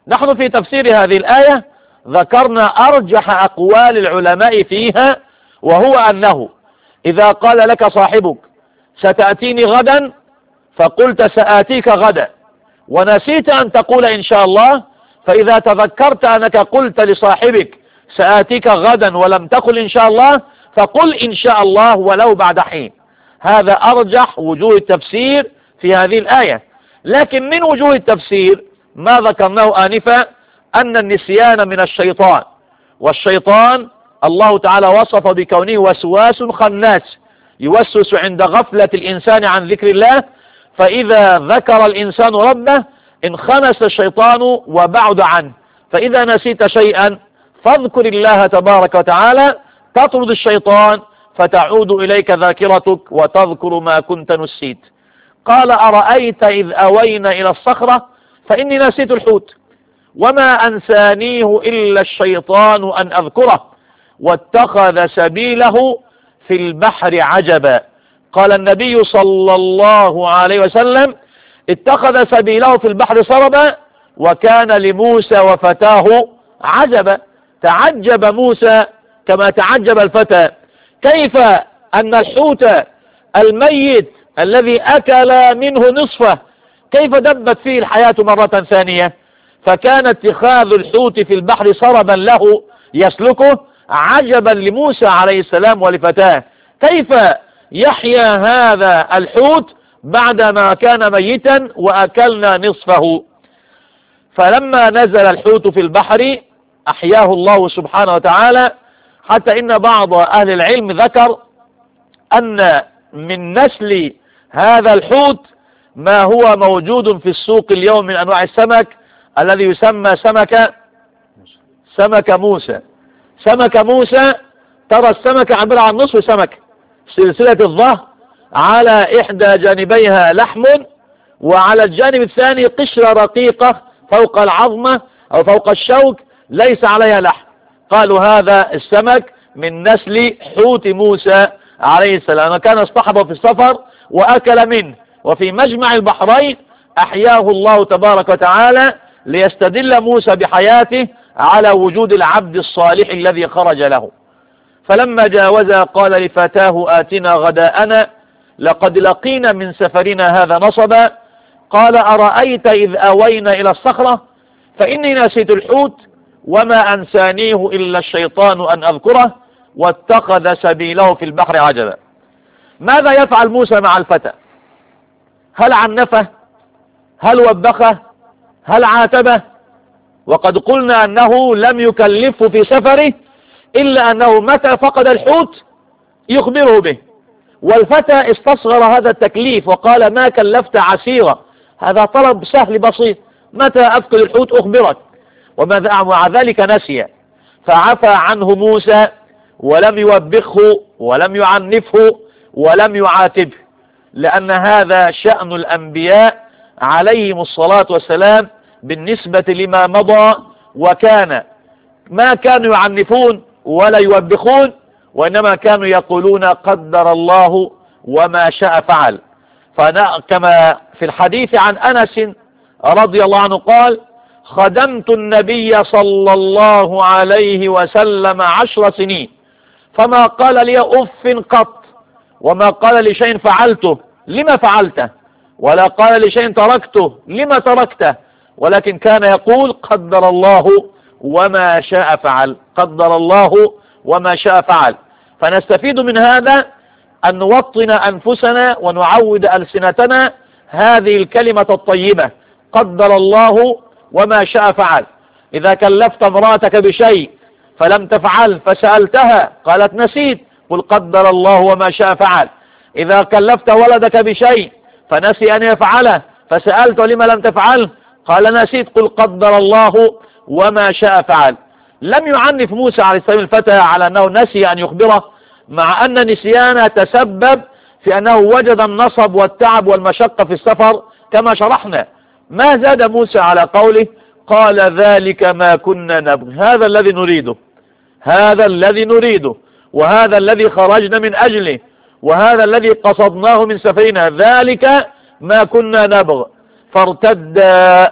نحن في تفسير هذه الآية ذكرنا أرجح أقوال العلماء فيها، وهو أنه إذا قال لك صاحبك ستأتيني غدا فقلت سآتيك غدا ونسيت أن تقول إن شاء الله، فإذا تذكرت أنك قلت لصاحبك سآتيك غدا ولم تقل إن شاء الله فقل إن شاء الله ولو بعد حين. هذا أرجح وجوه التفسير في هذه الآية. لكن من وجوه التفسير ما ذكرناه آنفا أن النسيان من الشيطان، والشيطان الله تعالى وصف بكونه وسواس خناس، يوسوس عند غفلة الإنسان عن ذكر الله، فإذا ذكر الإنسان ربه انخنس الشيطان وبعد عنه، فإذا نسيت شيئا فاذكر الله تبارك وتعالى تطرد الشيطان فتعود إليك ذاكرتك وتذكر ما كنت نسيت. قال أرأيت إذ أوينا إلى الصخرة فإني نسيت الحوت وما أنسانيه إلا الشيطان أن أذكره واتخذ سبيله في البحر عجبا. قال النبي صلى الله عليه وسلم اتخذ سبيله في البحر سربا وكان لموسى وفتاه عجبا. تعجب موسى كما تعجب الفتى، كيف أن الحوت الميت الذي أكل منه نصفه كيف دبت فيه الحياة مرة ثانية؟ فكان اتخاذ الحوت في البحر سربا له يسلكه عجبا لموسى عليه السلام ولفتاه، كيف يحيا هذا الحوت بعدما كان ميتا وأكلنا نصفه؟ فلما نزل الحوت في البحر أحياه الله سبحانه وتعالى، حتى إن بعض أهل العلم ذكر أن من نسل هذا الحوت ما هو موجود في السوق اليوم من أنواع السمك الذي يسمى سمك سمك موسى. سمك موسى ترى السمكة عبارة عن نصف سمك، سلسلة الظهر على إحدى جانبيها لحم وعلى الجانب الثاني قشرة رقيقة فوق العظمة أو فوق الشوك ليس عليها لحم. قالوا هذا السمك من نسل حوت موسى عليه السلام، كان اصطحبه في السفر وأكل منه، وفي مجمع البحرين أحياه الله تبارك وتعالى ليستدل موسى بحياته على وجود العبد الصالح الذي خرج له. فلما جاوزا قال لفتاه آتنا غداءنا لقد لقينا من سفرنا هذا نصبا. قال أرأيت إذ أوينا إلى الصخرة فإني نسيت الحوت وما أنسانيه إلا الشيطان أن أذكره واتخذ سبيله في البحر عجبا. ماذا يفعل موسى مع الفتى؟ هل عنفه؟ هل وبخه؟ هل عاتبه؟ وقد قلنا أنه لم يكلفه في سفره إلا أنه متى فقد الحوت يخبره به، والفتى استصغر هذا التكليف وقال ما كلفت عسيرا، هذا طلب سهل بسيط، متى أفقد الحوت أخبرك، ومع ذلك نسي، فعفى عنه موسى ولم يوبخه ولم يعنفه ولم يعاتبه، لأن هذا شأن الأنبياء عليهم الصلاة والسلام بالنسبة لما مضى، وكان ما كانوا يعنفون ولا يوبخون، وإنما كانوا يقولون قدر الله وما شاء فعل. كما في الحديث عن أنس رضي الله عنه قال خدمت النبي صلى الله عليه وسلم عشر سنين فما قال لي أف قط، وما قال لي شيء فعلته لما فعلته، ولا قال لي شيء تركته لما تركته، ولكن كان يقول قدر الله وما شاء فعل، قدر الله وما شاء فعل. فنستفيد من هذا أن نوطن أنفسنا ونعود ألسنتنا هذه الكلمة الطيبة قدر الله وما شاء فعل. إذا كلفت امرأتك بشيء فلم تفعل فسألتها قالت نسيت، قل قدر الله وما شاء فعل. إذا كلفت ولدك بشيء فنسي أن يفعله فسألته لما لم تفعل قال نسيت، قل قدر الله وما شاء فعل. لم يعنف موسى عليه السلام الفتى على أنه نسي أن يخبره، مع أن نسيانه تسبب في أنه وجد النصب والتعب والمشقة في السفر كما شرحنا. ما زاد موسى على قوله قال ذلك ما كنا نبغي، هذا الذي نريده، هذا الذي نريده، وهذا الذي خرجنا من أجله، وهذا الذي قصدناه من سفرنا، ذلك ما كنا نبغي. فارتد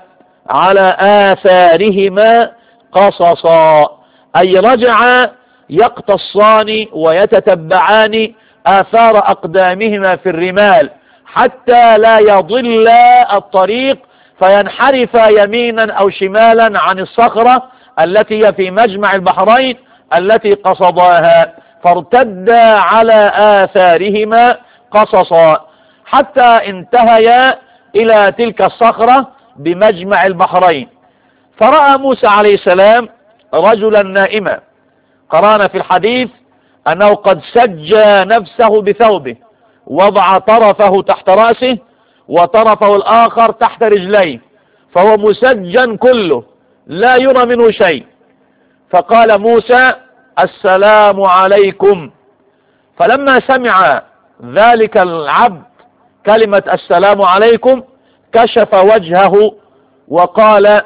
على آثارهما قصصا، أي رجع يقتصان ويتتبعان آثار أقدامهما في الرمال حتى لا يضل الطريق فينحرف يمينا أو شمالا عن الصخرة التي هي في مجمع البحرين التي قصداها، فارتدا على آثارهما قصصا حتى انتهيا إلى تلك الصخرة بمجمع البحرين. فرأى موسى عليه السلام رجلا نائما، قرأنا في الحديث أنه قد سجى نفسه بثوبه، وضع طرفه تحت رأسه وطرفه الآخر تحت رجليه، فهو مسجن كله لا يرى منه شيء. فقال موسى السلام عليكم، فلما سمع ذلك العبد كلمة السلام عليكم كشف وجهه وقال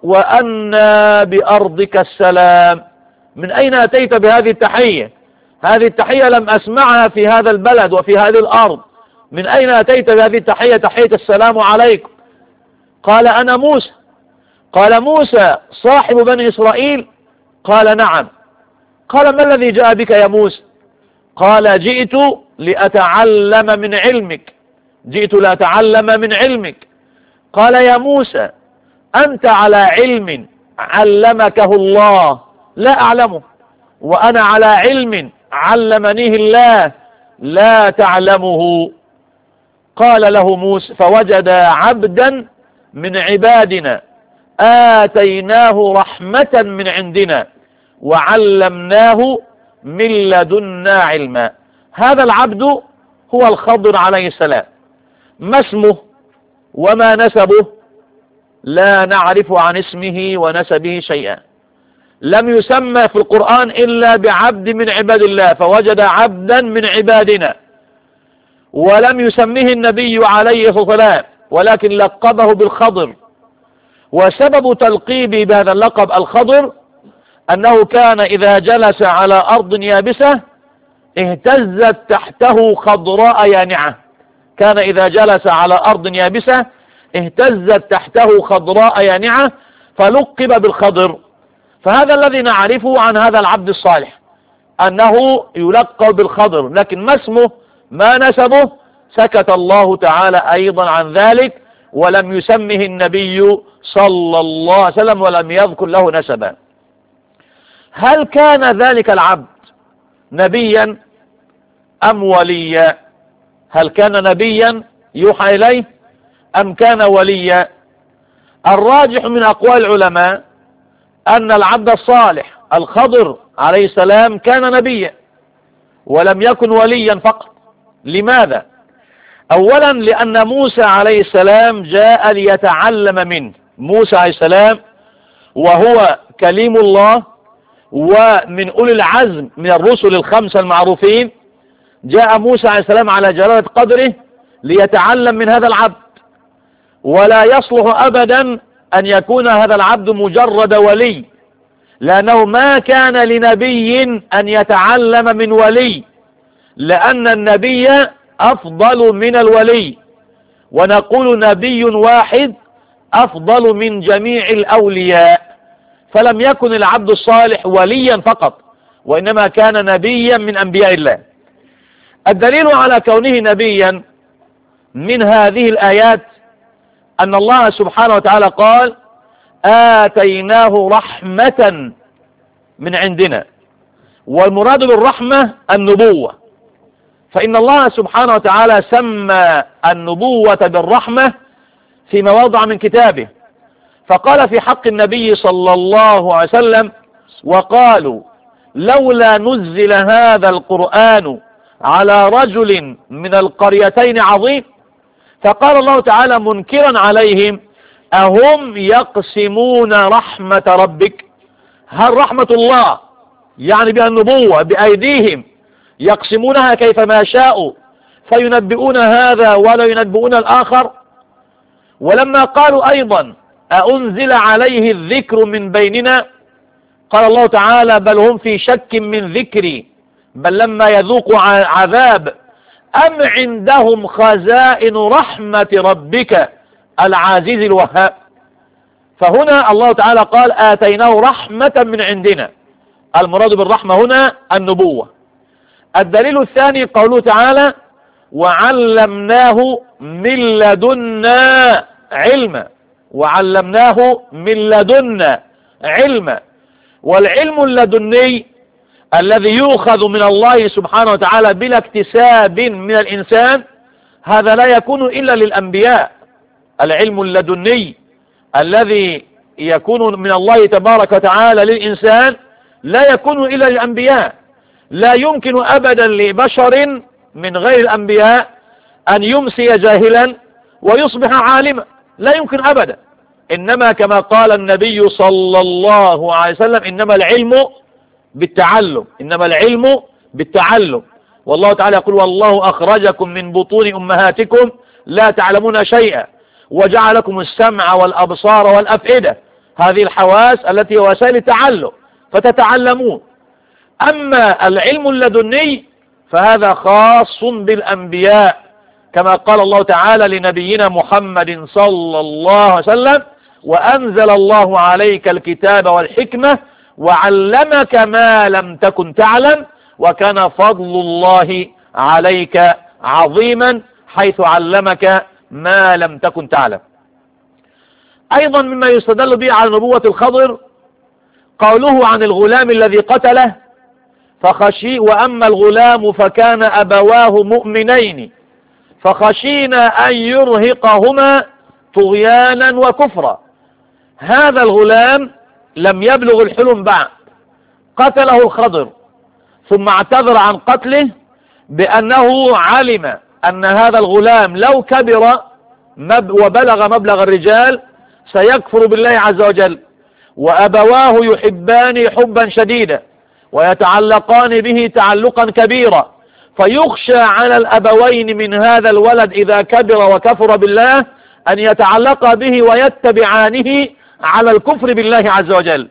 وأنى بأرضك السلام، من أين أتيت بهذه التحية؟ هذه التحية لم أسمعها في هذا البلد وفي هذه الأرض، من أين أتيت بهذه التحية، تحية السلام عليكم؟ قال أنا موسى. قال موسى صاحب بني إسرائيل؟ قال نعم. قال ما الذي جاء بك يا موسى؟ قال جئت لأتعلم من علمك، جئت لأتعلم من علمك. قال يا موسى أنت على علم علمكه الله لا أعلمه، وأنا على علم علمنيه الله لا تعلمه. قال له موسى فوجد عبدا من عبادنا آتيناه رحمة من عندنا وعلمناه من لدنا علما. هذا العبد هو الخضر عليه السلام. ما اسمه وما نسبه؟ لا نعرف عن اسمه ونسبه شيئا، لم يسمى في القرآن إلا بعبد من عباد الله، فوجد عبدا من عبادنا، ولم يسميه النبي عليه الصلاة والسلام ولكن لقبه بالخضر. وسبب تلقيبه بهذا اللقب الخضر أنه كان إذا جلس على أرض يابسة اهتزت تحته خضراء يانعة، كان إذا جلس على أرض يابسة اهتزت تحته خضراء يانعة فلقب بالخضر. فهذا الذي نعرفه عن هذا العبد الصالح أنه يلقب بالخضر، لكن ما اسمه ما نسبه سكت الله تعالى أيضا عن ذلك، ولم يسمه النبي صلى الله عليه وسلم ولم يذكر له نسبا. هل كان ذلك العبد نبيا أم وليا؟ هل كان نبيا يوحى إليه أم كان وليا؟ الراجح من أقوال العلماء أن العبد الصالح الخضر عليه السلام كان نبيا ولم يكن وليا فقط. لماذا؟ أولا لأن موسى عليه السلام جاء ليتعلم منه. موسى عليه السلام وهو كليم الله ومن أولي العزم من الرسل الخمسة المعروفين، جاء موسى عليه السلام على جلالة قدره ليتعلم من هذا العبد، ولا يصلح أبدا أن يكون هذا العبد مجرد ولي، لأنه ما كان لنبي أن يتعلم من ولي، لأن النبي أفضل من الولي، ونقول نبي واحد أفضل من جميع الأولياء. فلم يكن العبد الصالح وليا فقط، وإنما كان نبيا من أنبياء الله. الدليل على كونه نبيا من هذه الآيات أن الله سبحانه وتعالى قال آتيناه رحمة من عندنا، والمراد بالرحمة النبوة، فإن الله سبحانه وتعالى سمى النبوة بالرحمة في مواضع من كتابه، فقال في حق النبي صلى الله عليه وسلم وقالوا لولا نزل هذا القرآن على رجل من القريتين عظيم، فقال الله تعالى منكرا عليهم أهم يقسمون رحمة ربك؟ هل رحمة الله يعني بها النبوة بأيديهم يقسمونها كيفما شاءوا فينبئون هذا ولا ينبئون الآخر؟ ولما قالوا أيضا أأنزل عليه الذكر من بيننا، قال الله تعالى بل هم في شك من ذكري بل لما يذوقوا عذاب أم عندهم خزائن رحمة ربك العزيز الوهاب. فهنا الله تعالى قال آتيناه رحمة من عندنا، المراد بالرحمة هنا النبوة. الدليل الثاني قوله تعالى وعلمناه من لدنا علما، وعلمناه من لدنا علما. والعلم اللدني الذي يؤخذ من الله سبحانه وتعالى بلا اكتساب من الإنسان، هذا لا يكون إلا للأنبياء. العلم اللدني الذي يكون من الله تبارك وتعالى للإنسان لا يكون إلا للأنبياء. لا يمكن أبدا لبشر من غير الأنبياء أن يمسي جاهلا ويصبح عالما، لا يمكن أبدا. إنما كما قال النبي صلى الله عليه وسلم إنما العلم بالتعلم، إنما العلم بالتعلم. والله تعالى يقول والله أخرجكم من بطون أمهاتكم لا تعلمون شيئا وجعلكم السمع والأبصار والأفئدة، هذه الحواس التي هي وسائل التعلم فتتعلمون. أما العلم اللدني فهذا خاص بالأنبياء، كما قال الله تعالى لنبينا محمد صلى الله عليه وسلم وأنزل الله عليك الكتاب والحكمة وعلمك ما لم تكن تعلم وكان فضل الله عليك عظيما حيث علمك ما لم تكن تعلم. أيضا مما يستدل به على نبوة الخضر قوله عن الغلام الذي قتله فخشي وأما الغلام فكان أبواه مؤمنين فخشينا أن يرهقهما طغيانا وكفرا. هذا الغلام لم يبلغ الحلم بعد، قتله الخضر ثم اعتذر عن قتله بأنه علم أن هذا الغلام لو كبر وبلغ مبلغ الرجال سيكفر بالله عز وجل، وأبواه يحبان حبا شديدا ويتعلقان به تعلقا كبيرا، فيخشى على الأبوين من هذا الولد إذا كبر وكفر بالله أن يتعلق به ويتبعانه على الكفر بالله عز وجل.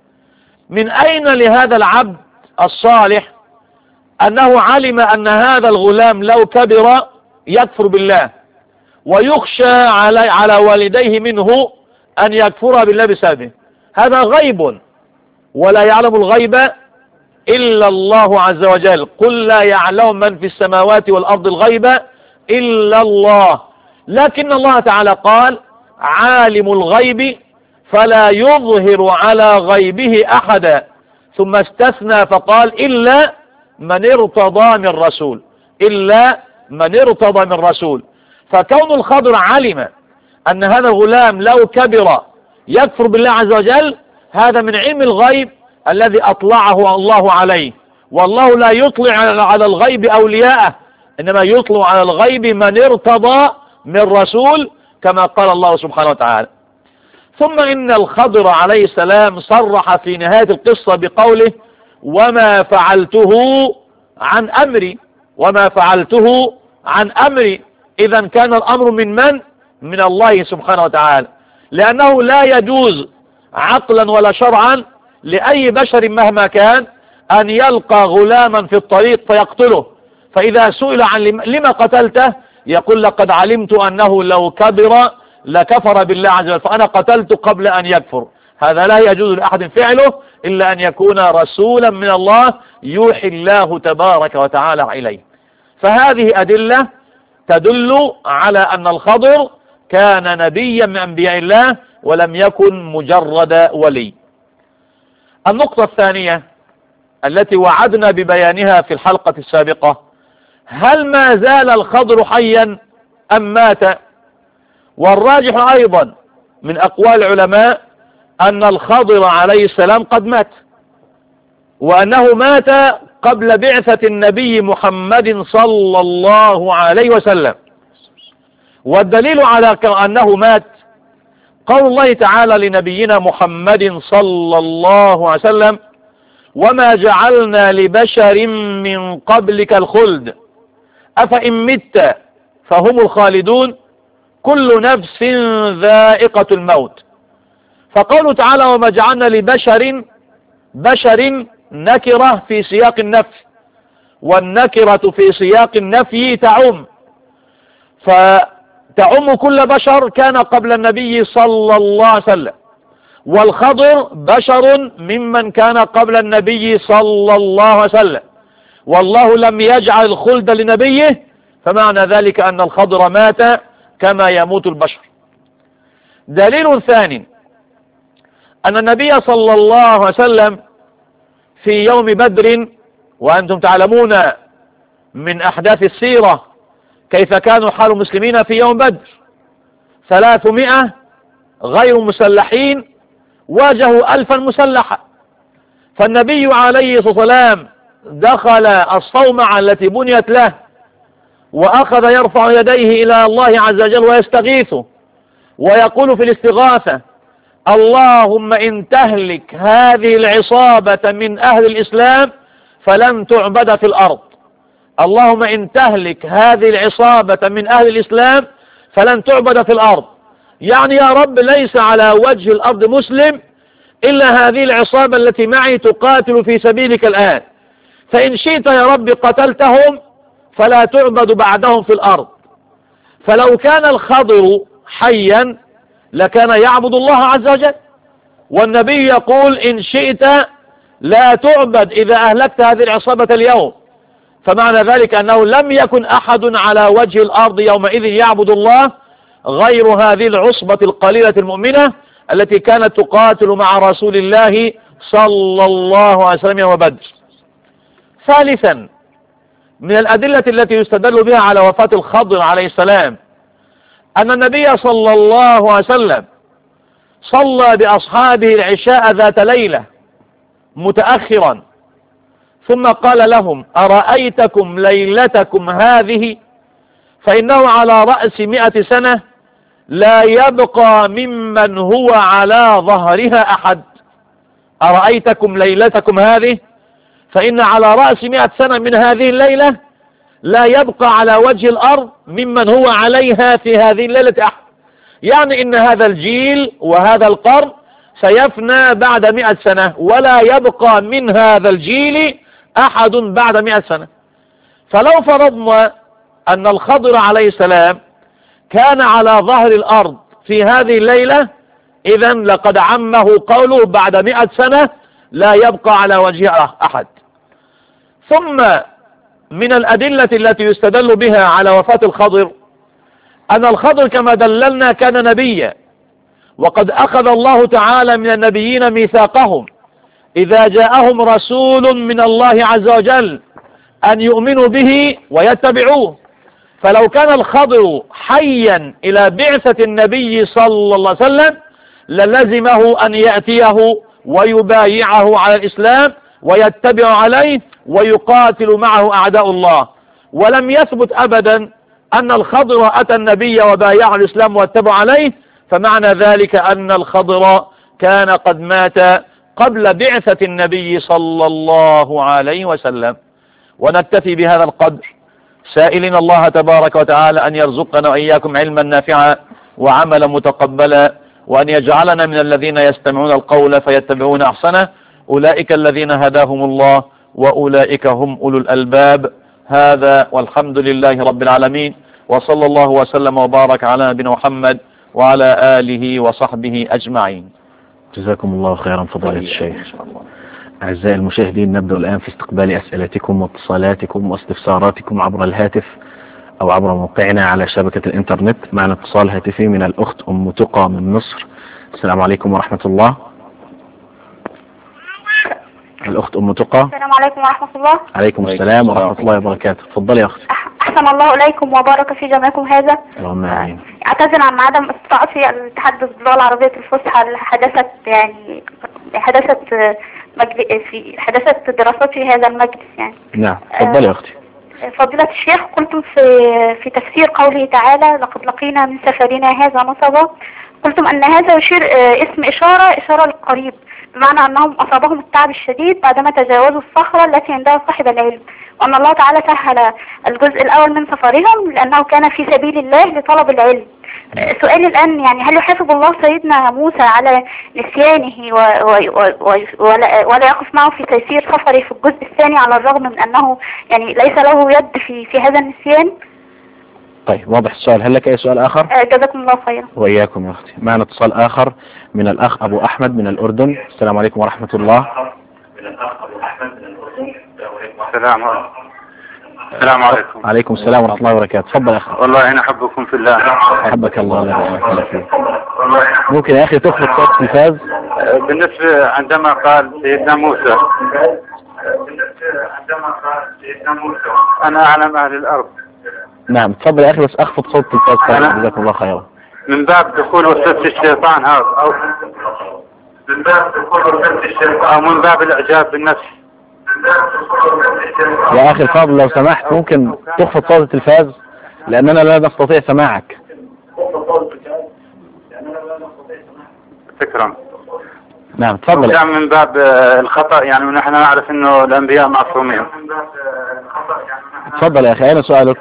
من أين لهذا العبد الصالح أنه علم أن هذا الغلام لو كبر يكفر بالله ويخشى على على والديه منه أن يكفر بالله بسببه؟ هذا غيب ولا يعلم الغيب إلا الله عز وجل. قل لا يعلم من في السماوات والأرض الغيب إلا الله. لكن الله تعالى قال عالم الغيب فلا يظهر على غيبه أحدا، ثم استثنى فقال إلا من ارتضى من رسول، إلا من ارتضى من رسول. فكون الخضر علم أن هذا الغلام لو كبر يكفر بالله عز وجل هذا من علم الغيب الذي أطلعه الله عليه، والله لا يطلع على الغيب أولياءه، إنما يطلع على الغيب من ارتضى من رسول كما قال الله سبحانه وتعالى. ثم إن الخضر عليه السلام صرح في نهاية القصة بقوله وما فعلته عن أمري، وما فعلته عن أمري. إذا كان الأمر من من؟ من الله سبحانه وتعالى، لأنه لا يجوز عقلا ولا شرعا لأي بشر مهما كان أن يلقى غلاما في الطريق فيقتله، فإذا سئل عن لما قتلته يقول لقد علمت أنه لو كبر لكفر بالله عز وجل فأنا قتلت قبل أن يكفر. هذا لا يجوز لأحد فعله إلا أن يكون رسولا من الله يوحي الله تبارك وتعالى إليه. فهذه أدلة تدل على أن الخضر كان نبيا من أنبياء الله ولم يكن مجرد ولي. النقطة الثانية التي وعدنا ببيانها في الحلقة السابقة، هل ما زال الخضر حيا أم مات؟ والراجح أيضا من أقوال العلماء أن الخضر عليه السلام قد مات، وأنه مات قبل بعثة النبي محمد صلى الله عليه وسلم. والدليل على أنه مات قول الله تعالى لنبينا محمد صلى الله عليه وسلم وما جعلنا لبشر من قبلك الخلد أفإن مت فهم الخالدون كل نفس ذائقة الموت. فقوله تعالى وما جعلنا لبشر، بشر نكرة في سياق النفي، والنكرة في سياق النفي تعم، فتعم كل بشر كان قبل النبي صلى الله عليه وسلم. والخضر بشر ممن كان قبل النبي صلى الله عليه وسلم، والله لم يجعل الخلد لنبيه، فمعنى ذلك أن الخضر مات كما يموت البشر. دليل ثاني أن النبي صلى الله عليه وسلم في يوم بدر، وأنتم تعلمون من أحداث السيرة كيف كانوا حال المسلمين في يوم بدر، ثلاثمائة غير مسلحين واجهوا ألفا مسلحة، فالنبي عليه الصلاة والسلام دخل الصومعة التي بنيت له وأخذ يرفع يديه إلى الله عز وجل ويستغيثه ويقول في الاستغاثة: اللهم إن تهلك هذه العصابة من أهل الإسلام فلن تعبد في الأرض. اللهم إن تهلك هذه العصابة من أهل الإسلام فلن تعبد في الأرض، يعني يا رب ليس على وجه الأرض مسلم إلا هذه العصابة التي معي تقاتل في سبيلك الآن، فإن شئت يا رب قتلتهم فلا تعبد بعدهم في الأرض. فلو كان الخضر حيا لكان يعبد الله عز وجل، والنبي يقول: إن شئت لا تعبد إذا أهلكت هذه العصابة اليوم، فمعنى ذلك أنه لم يكن أحد على وجه الأرض يومئذ يعبد الله غير هذه العصبة القليلة المؤمنة التي كانت تقاتل مع رسول الله صلى الله عليه وسلم يوم بدر. ثالثا من الأدلة التي يستدل بها على وفاة الخضر عليه السلام أن النبي صلى الله عليه وسلم صلى بأصحابه العشاء ذات ليلة متأخرا، ثم قال لهم: أرأيتكم ليلتكم هذه فإنه على رأس مئة سنة لا يبقى ممن هو على ظهرها أحد. أرأيتكم ليلتكم هذه فإن على رأس مئة سنة من هذه الليلة لا يبقى على وجه الأرض ممن هو عليها في هذه الليلة أحد، يعني إن هذا الجيل وهذا القرن سيفنى بعد مئة سنة ولا يبقى من هذا الجيل أحد بعد مئة سنة. فلو فرضنا أن الخضر عليه السلام كان على ظهر الأرض في هذه الليلة، إذن لقد عمه قوله بعد مئة سنة لا يبقى على وجه أحد. ثم من الأدلة التي يستدل بها على وفاة الخضر أن الخضر كما دللنا كان نبيا، وقد أخذ الله تعالى من النبيين ميثاقهم إذا جاءهم رسول من الله عز وجل أن يؤمنوا به ويتبعوه. فلو كان الخضر حيا إلى بعثة النبي صلى الله عليه وسلم للزمه أن يأتيه ويبايعه على الإسلام ويتبع عليه ويقاتل معه أعداء الله. ولم يثبت أبدا أن الخضر أتى النبي وبايعه الإسلام واتبع عليه، فمعنى ذلك أن الخضر كان قد مات قبل بعثة النبي صلى الله عليه وسلم. ونكتفي بهذا القدر، سائلين الله تبارك وتعالى أن يرزقنا وإياكم علما نافعا وعملا متقبلا، وأن يجعلنا من الذين يستمعون القول فيتبعون أحسنه، أولئك الذين هداهم الله وأولئك هم أولو الألباب. هذا والحمد لله رب العالمين، وصلى الله وسلم وبارك على نبينا محمد وعلى آله وصحبه أجمعين. جزاكم الله خيرا فضيلة الشيخ. أعزائي المشاهدين، نبدأ الآن في استقبال أسئلتكم واتصالاتكم واستفساراتكم عبر الهاتف أو عبر موقعنا على شبكة الإنترنت. معنا اتصال هاتفي من الأخت أم تقى من مصر. السلام عليكم ورحمة الله. الأخت أم تقى. السلام عليكم ورحمة الله. عليكم السلام ورحمة الله وبركاته. تفضلي يا أختي. أحسن الله إليكم وبارك في جمعكم هذا. اللهم آمين. أعتذر عن عدم استطاعتي التحدث باللغة العربية الفصحى لحدثت يعني حدثت مجد في حدثت دراسات في هذا المجلس يعني. نعم تفضلي يا أختي. فضيلة الشيخ، قلتم في في تفسير قوله تعالى: لقد لقينا من سفرنا هذا نصبا، قلتم أن هذا يشير اسم إشارة إشارة للقريب، بمعنى أنهم أصابهم التعب الشديد بعدما تجاوزوا الصخرة التي عندها صاحب العلم، وأن الله تعالى سهل الجزء الأول من سفرهم لأنه كان في سبيل الله لطلب العلم. سؤالي الآن يعني هل يحاسب الله سيدنا موسى على نسيانه و و و ولا, ولا يقف معه في تيسير سفره في الجزء الثاني على الرغم من أنه يعني ليس له يد في في هذا النسيان؟ طيب واضح السؤال. هل لك أي سؤال آخر؟ آه، جزاكم الله خيرا. وإياكم يا أختي. معنا اتصال آخر من الأخ أبو أحمد من الأردن. السلام عليكم ورحمة الله. السلام السلام عليكم. عليكم السلام ورحمة الله وبركاته. تفضل يا أخي. والله أنا أحبكم في الله. حبك الله. لا بارك فيك. ممكن يا أخي تخفض صوت التلفاز؟ بالنسبة عندما قال سيدنا موسى أنا أعلم أهل الأرض. نعم تفضل يا أخي، بس أخفض صوت التلفاز. جزاكم الله خيرا. من باب دخول وسوسة الشيطان هذا، أو من باب دخول وسوسة الشيطان، أو من باب الإعجاب بالنفس. يا أخي الفاضل لو سمحت ممكن تخفض صوت التلفاز لأننا لا نستطيع سماعك. شكرا. نعم تفضل. كان من باب الخطأ يعني، ونحن نعرف إنه الأنبياء معصومين. تفضل يا أخي، أين سؤالك؟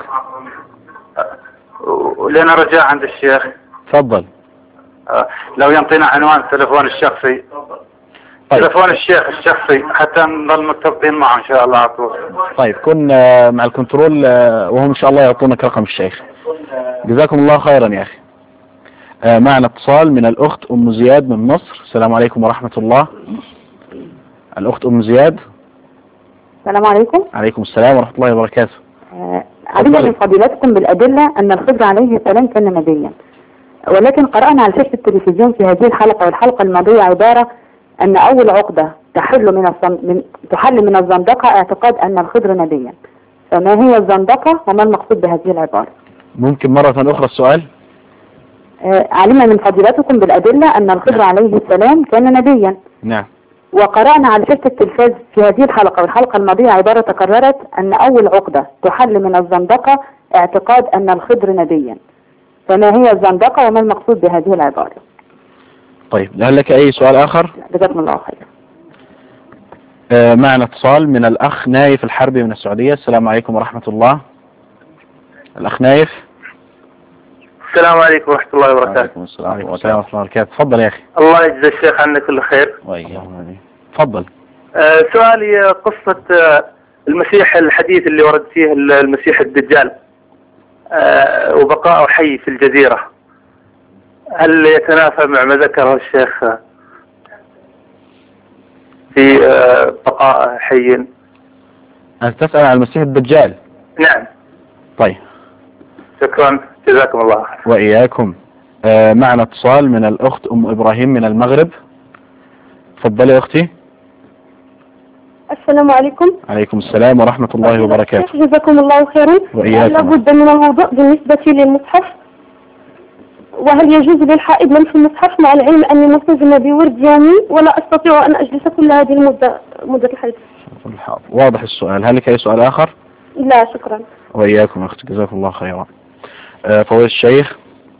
ولنا رجاء عند الشيخ. تفضل. لو ينطينا عنوان التلفون الشخصي. طيب. تلفون الشيخ الشخصي حتى نظل مرتبطين معه إن شاء الله على طول. طيب كن مع الكنترول وهم إن شاء الله يعطونك رقم الشيخ. جزاكم الله خيرا يا أخي. معنا اتصال من الأخت أم زياد من مصر. السلام عليكم ورحمة الله. الأخت أم زياد. السلام عليكم. عليكم السلام ورحمة الله وبركاته. آه علمنا من فضيلتكم بالأدلة أن الخضر عليه السلام كان نبيا، ولكن قرأنا على شاشة التلفزيون في هذه الحلقة والحلقة الماضية عبارة أن أول عقدة تحل من, من تحل من الزندقة اعتقاد أن الخضر نبيا، فما هي الزندقة وما المقصود بهذه العبارة؟ ممكن مرة أخرى السؤال؟ آه علمنا من فضيلتكم بالأدلة أن الخضر نعم. عليه السلام كان نبيا. نعم. وقرأنا على شاشة التلفاز في هذه الحلقة والحلقة الماضية عبارة تكررت أن أول عقدة تحل من الزندقة اعتقاد أن الخضر نبيا، فما هي الزندقة وما المقصود بهذه العبارة؟ طيب هل لك أي سؤال آخر؟ جزاكم الله خيرا. آه معنا اتصال من الأخ نايف الحربي من السعودية. السلام عليكم ورحمة الله. الأخ نايف. السلام عليكم ورحمة الله وبركاته. وعليكم السلام ورحمة الله وبركاته. تفضل يا أخي. الله يجزي الشيخ عنا كل خير. تفضل. آه سؤالي قصة آه المسيح الحديث اللي ورد فيه المسيح الدجال آه وبقاءه حي في الجزيرة، هل يتنافى مع ما ذكره الشيخ في آه بقاء حي؟ أنت تسأل عن المسيح الدجال؟ نعم. طيب شكرا جزاكم الله. وإياكم. آه معنا اتصال من الأخت أم إبراهيم من المغرب. تفضلي يا أختي. السلام عليكم. عليكم السلام ورحمة الله وبركاته. جزاكم الله خيرا. وإياكم. لابد من الوضوء بالنسبة للمصحف، وهل يجوز للحائض لمس المصحف مع العلم أني ملتزمة بورد يومي ولا أستطيع أن أجلس كل هذه المدة مدة الحيض؟ واضح السؤال. هل لك أي سؤال آخر؟ لا شكرا. وإياكم أختي جزاكم الله خيرا. آه فوز الشيخ،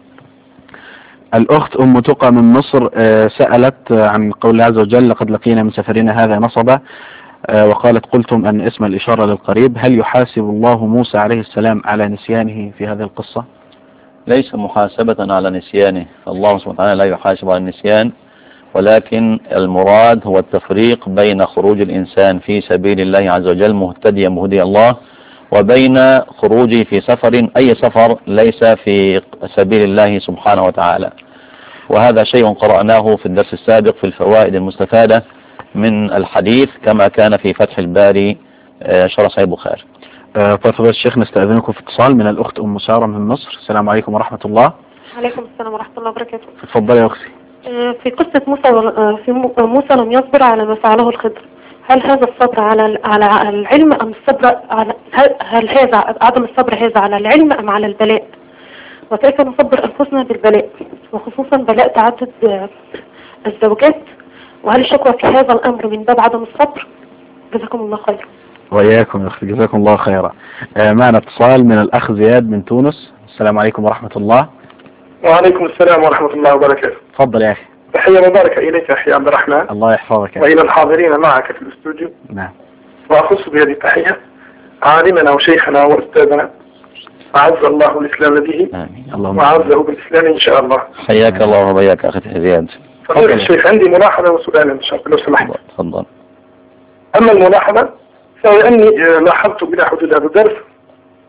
الأخت أم تقى من مصر آه سألت عن قول الله عز وجل لقد لقينا من سفرنا هذا نصبا، آه وقالت قلتم أن اسم الإشارة للقريب، هل يحاسب الله موسى عليه السلام على نسيانه في هذه القصة؟ ليس محاسبة على نسيانه، الله سبحانه وتعالى لا يحاسب على النسيان، ولكن المراد هو التفريق بين خروج الإنسان في سبيل الله عز وجل مهتديا مهدي الله، وبين خروجه في سفر أي سفر ليس في سبيل الله سبحانه وتعالى. وهذا شيء قرأناه في الدرس السابق في الفوائد المستفادة من الحديث كما كان في فتح الباري شرح صحيح البخاري. آه طيب فضيلة الشيخ نستأذنكم في اتصال من الأخت أم سارة من مصر. السلام عليكم ورحمة الله. عليكم السلام ورحمة الله وبركاته. تفضلي يا أختي. في قصة موسى في موسى لم يصبر على ما فعله الخضر، هل هذا الصبر على على العلم أم الصبر على هل هذا عدم الصبر هذا على العلم أم على البلاء؟ وكيف نصبر أنفسنا بالبلاء وخصوصا بلاء تعدد الزوجات؟ وهل الشكوى في هذا الأمر من باب عدم الصبر؟ جزاكم الله خير. وإياكم يا أختي جزاكم الله خيرا. آه معنا اتصال من الأخ زياد من تونس. السلام عليكم ورحمة الله. وعليكم السلام ورحمة الله وبركاته. تفضل يا أخي. تحية مباركة إليك أخي عبد الرحمن. الله يحفظك. وإلى الحاضرين معك في الاستوديو. نعم. وأخص بهذه التحية عالمنا وشيخنا وأستاذنا، أعز الله الإسلام به وأعزه بالإسلام إن شاء الله. حياك الله وبياك أخي زياد. فضيلة الشيخ عندي ملاحظة وسؤال إن شاء الله لو سمحت. تفضل. أما الملاحظة فهو أني لاحظت بلا حدود هذا الدرس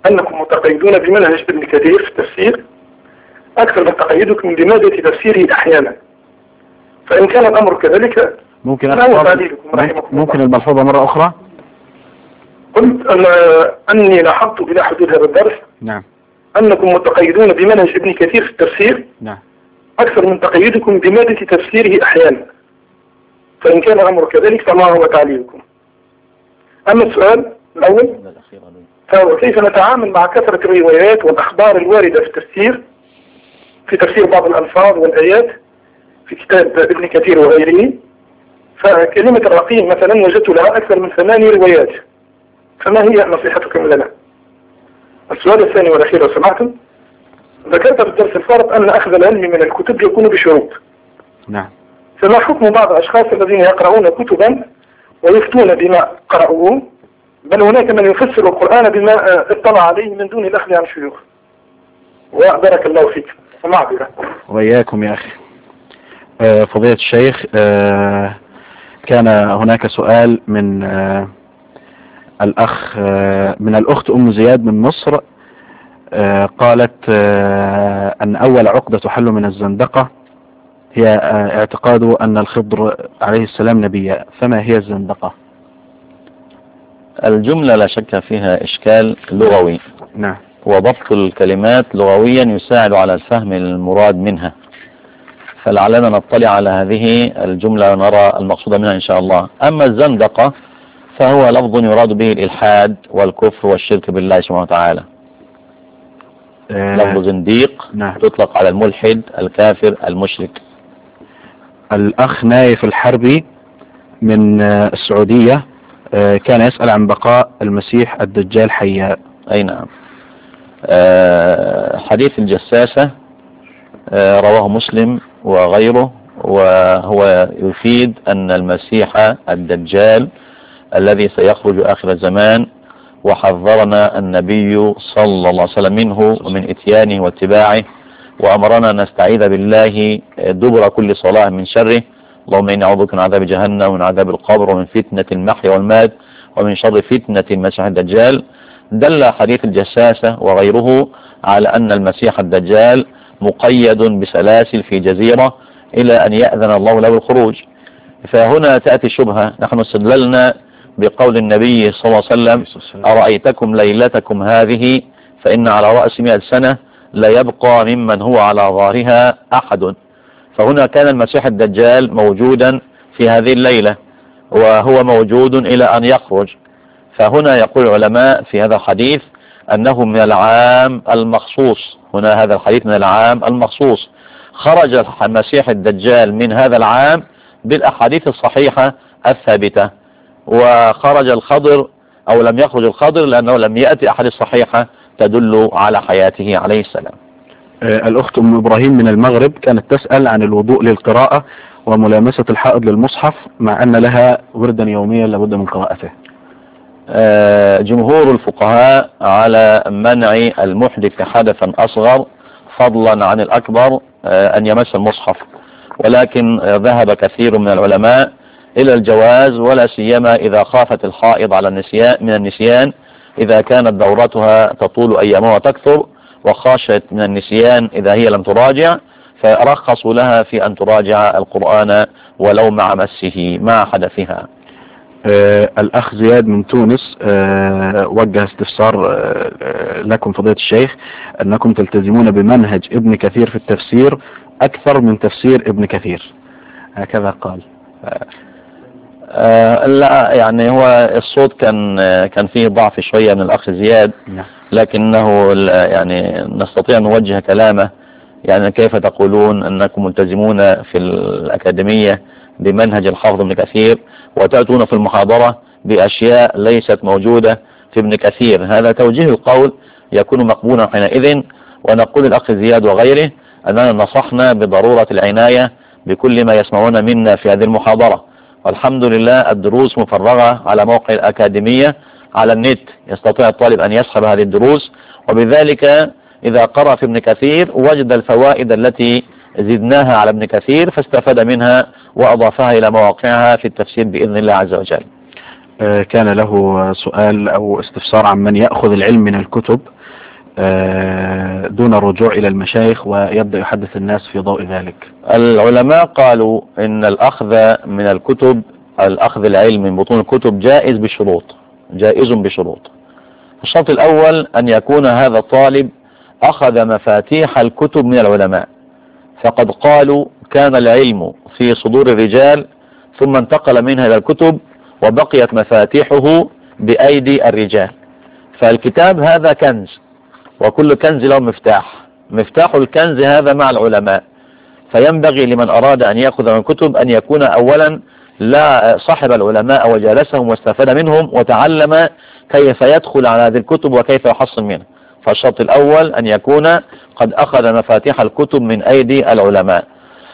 أنكم متقيدون بمنهج ابن كثير في التفسير أكثر من تقيدكم بمادة تفسيره أحيانا، فإن كان الأمر كذلك ممكن ممكن الملحوظة مرة أخرى. قلت أن أني لاحظت إلى حدود هذا الدرس نعم أنكم متقيدون بمنهج ابن كثير في التفسير نعم أكثر من تقيدكم بمادة تفسيره أحيانا، فإن كان الأمر كذلك فما هو تعليلكم؟ أما السؤال الأول فهو كيف نتعامل مع كثرة الروايات والأخبار الواردة في التفسير في تفسير بعض الألفاظ والآيات في كتاب ابن كثير وغيره. فكلمة الرقيم مثلا وجدت لها أكثر من ثماني روايات، فما هي نصيحتكم لنا؟ السؤال الثاني والأخير لو سمعتم، ذكرت في الدرس الفارط أن أخذ العلم من الكتب يكون بشروط. نعم. فما حكم بعض الأشخاص الذين يقرؤون كتبا ويفتون بما قرأوه، بل هناك من يفسر القرآن بما اطلع عليه من دون الأخذ عن شيوخ؟ وبارك الله فيك ومعذرة. وإياكم يا أخي. آه فضيلة الشيخ، آه كان هناك سؤال من آه الأخ آه من الأخت أم زياد من مصر، آه قالت آه أن أول عقدة تحل من الزندقة هي آه اعتقاد أن الخضر عليه السلام نبيا، فما هي الزندقة؟ الجملة لا شك فيها إشكال لغوي. نعم. وضبط الكلمات لغويا يساعد على الفهم المراد منها، فلعلنا نطلع على هذه الجملة ونرى المقصود منها إن شاء الله. أما الزندقة فهو لفظ يراد به الإلحاد والكفر والشرك بالله سبحانه وتعالى. آه لفظ زنديق نعم. تطلق على الملحد الكافر المشرك. الأخ نايف الحربي من السعودية كان يسأل عن بقاء المسيح الدجال حيا. أي نعم. أه حديث الجساسة أه رواه مسلم وغيره، وهو يفيد أن المسيح الدجال الذي سيخرج آخر الزمان وحذرنا النبي صلى الله عليه وسلم منه ومن إتيانه واتباعه، وأمرنا نستعيذ بالله دبر كل صلاة من شره. اللهم إني أعوذ بك من عذاب جهنم ومن عذاب القبر ومن فتنة المحيا والمات ومن شر فتنة المسيح الدجال. دل حديث الجساسة وغيره على أن المسيح الدجال مقيد بسلاسل في جزيرة إلى أن يأذن الله له الخروج. فهنا تأتي شبهة، نحن استدللنا بقول النبي صلى الله عليه وسلم أرأيتكم ليلتكم هذه فإن على رأس مئة سنة لا يبقى ممن هو على ظهرها أحد. فهنا كان المسيح الدجال موجودا في هذه الليلة وهو موجود إلى أن يخرج. فهنا يقول العلماء في هذا الحديث أنه من العام المخصوص، هنا هذا الحديث من العام المخصوص، خرج المسيح الدجال من هذا العام بالأحاديث الصحيحة الثابتة، وخرج الخضر أو لم يخرج الخضر لأنه لم يأتي أحاديث صحيحة تدل على حياته عليه السلام. الأخت أم إبراهيم من المغرب كانت تسأل عن الوضوء للقراءة وملامسة الحائض للمصحف مع أن لها وردا يوميا لابد من قراءته. جمهور الفقهاء على منع المحدث حدثا أصغر فضلا عن الأكبر أن يمس المصحف، ولكن ذهب كثير من العلماء إلى الجواز، ولا سيما إذا خافت الحائض على النسيان من النسيان إذا كانت دورتها تطول أيامها وتكثر، وخاشت من النسيان إذا هي لم تراجع، فرخصوا لها في أن تراجع القرآن ولو مع مسه مع حدثها. آه الأخ زياد من تونس آه وجه استفسار آه لكم فضيلة الشيخ، أنكم تلتزمون بمنهج ابن كثير في التفسير أكثر من تفسير ابن كثير، هكذا قال. آه لا يعني هو الصوت كان كان فيه ضعف شوية من الأخ زياد، لكنه يعني نستطيع أن نوجه كلامه. يعني كيف تقولون أنكم ملتزمون في الأكاديمية بمنهج الحافظ ابن كثير وتأتون في المحاضرة بأشياء ليست موجودة في ابن كثير؟ هذا توجيه القول يكون مقبولا حينئذ. ونقول الأخ زياد وغيره أننا نصحنا بضرورة العناية بكل ما يسمعون منا في هذه المحاضرة، والحمد لله الدروس مفرغة على موقع الأكاديمية على النت، يستطيع الطالب أن يسحب هذه الدروس، وبذلك إذا قرأ في ابن كثير وجد الفوائد التي زدناها على ابن كثير فاستفاد منها وأضافها إلى مواقعها في التفسير بإذن الله عز وجل. آه، كان له سؤال أو استفسار عن من يأخذ العلم من الكتب آه، دون الرجوع إلى المشايخ ويبدأ يحدث الناس في ضوء ذلك. العلماء قالوا إن الأخذ من الكتب، الأخذ العلم من بطون الكتب جائز بشروط، جائز بشروط. الشرط الأول أن يكون هذا الطالب أخذ مفاتيح الكتب من العلماء، فقد قالوا كان العلم في صدور الرجال ثم انتقل منها إلى الكتب وبقيت مفاتيحه بأيدي الرجال. فالكتاب هذا كنز، وكل كنز له مفتاح، مفتاح الكنز هذا مع العلماء. فينبغي لمن أراد أن يأخذ من الكتب أن يكون أولا لا صاحب العلماء وجالسهم واستفاد منهم وتعلم كيف يدخل على هذه الكتب وكيف يحصل منها. فالشرط الأول أن يكون قد أخذ مفاتيح الكتب من أيدي العلماء.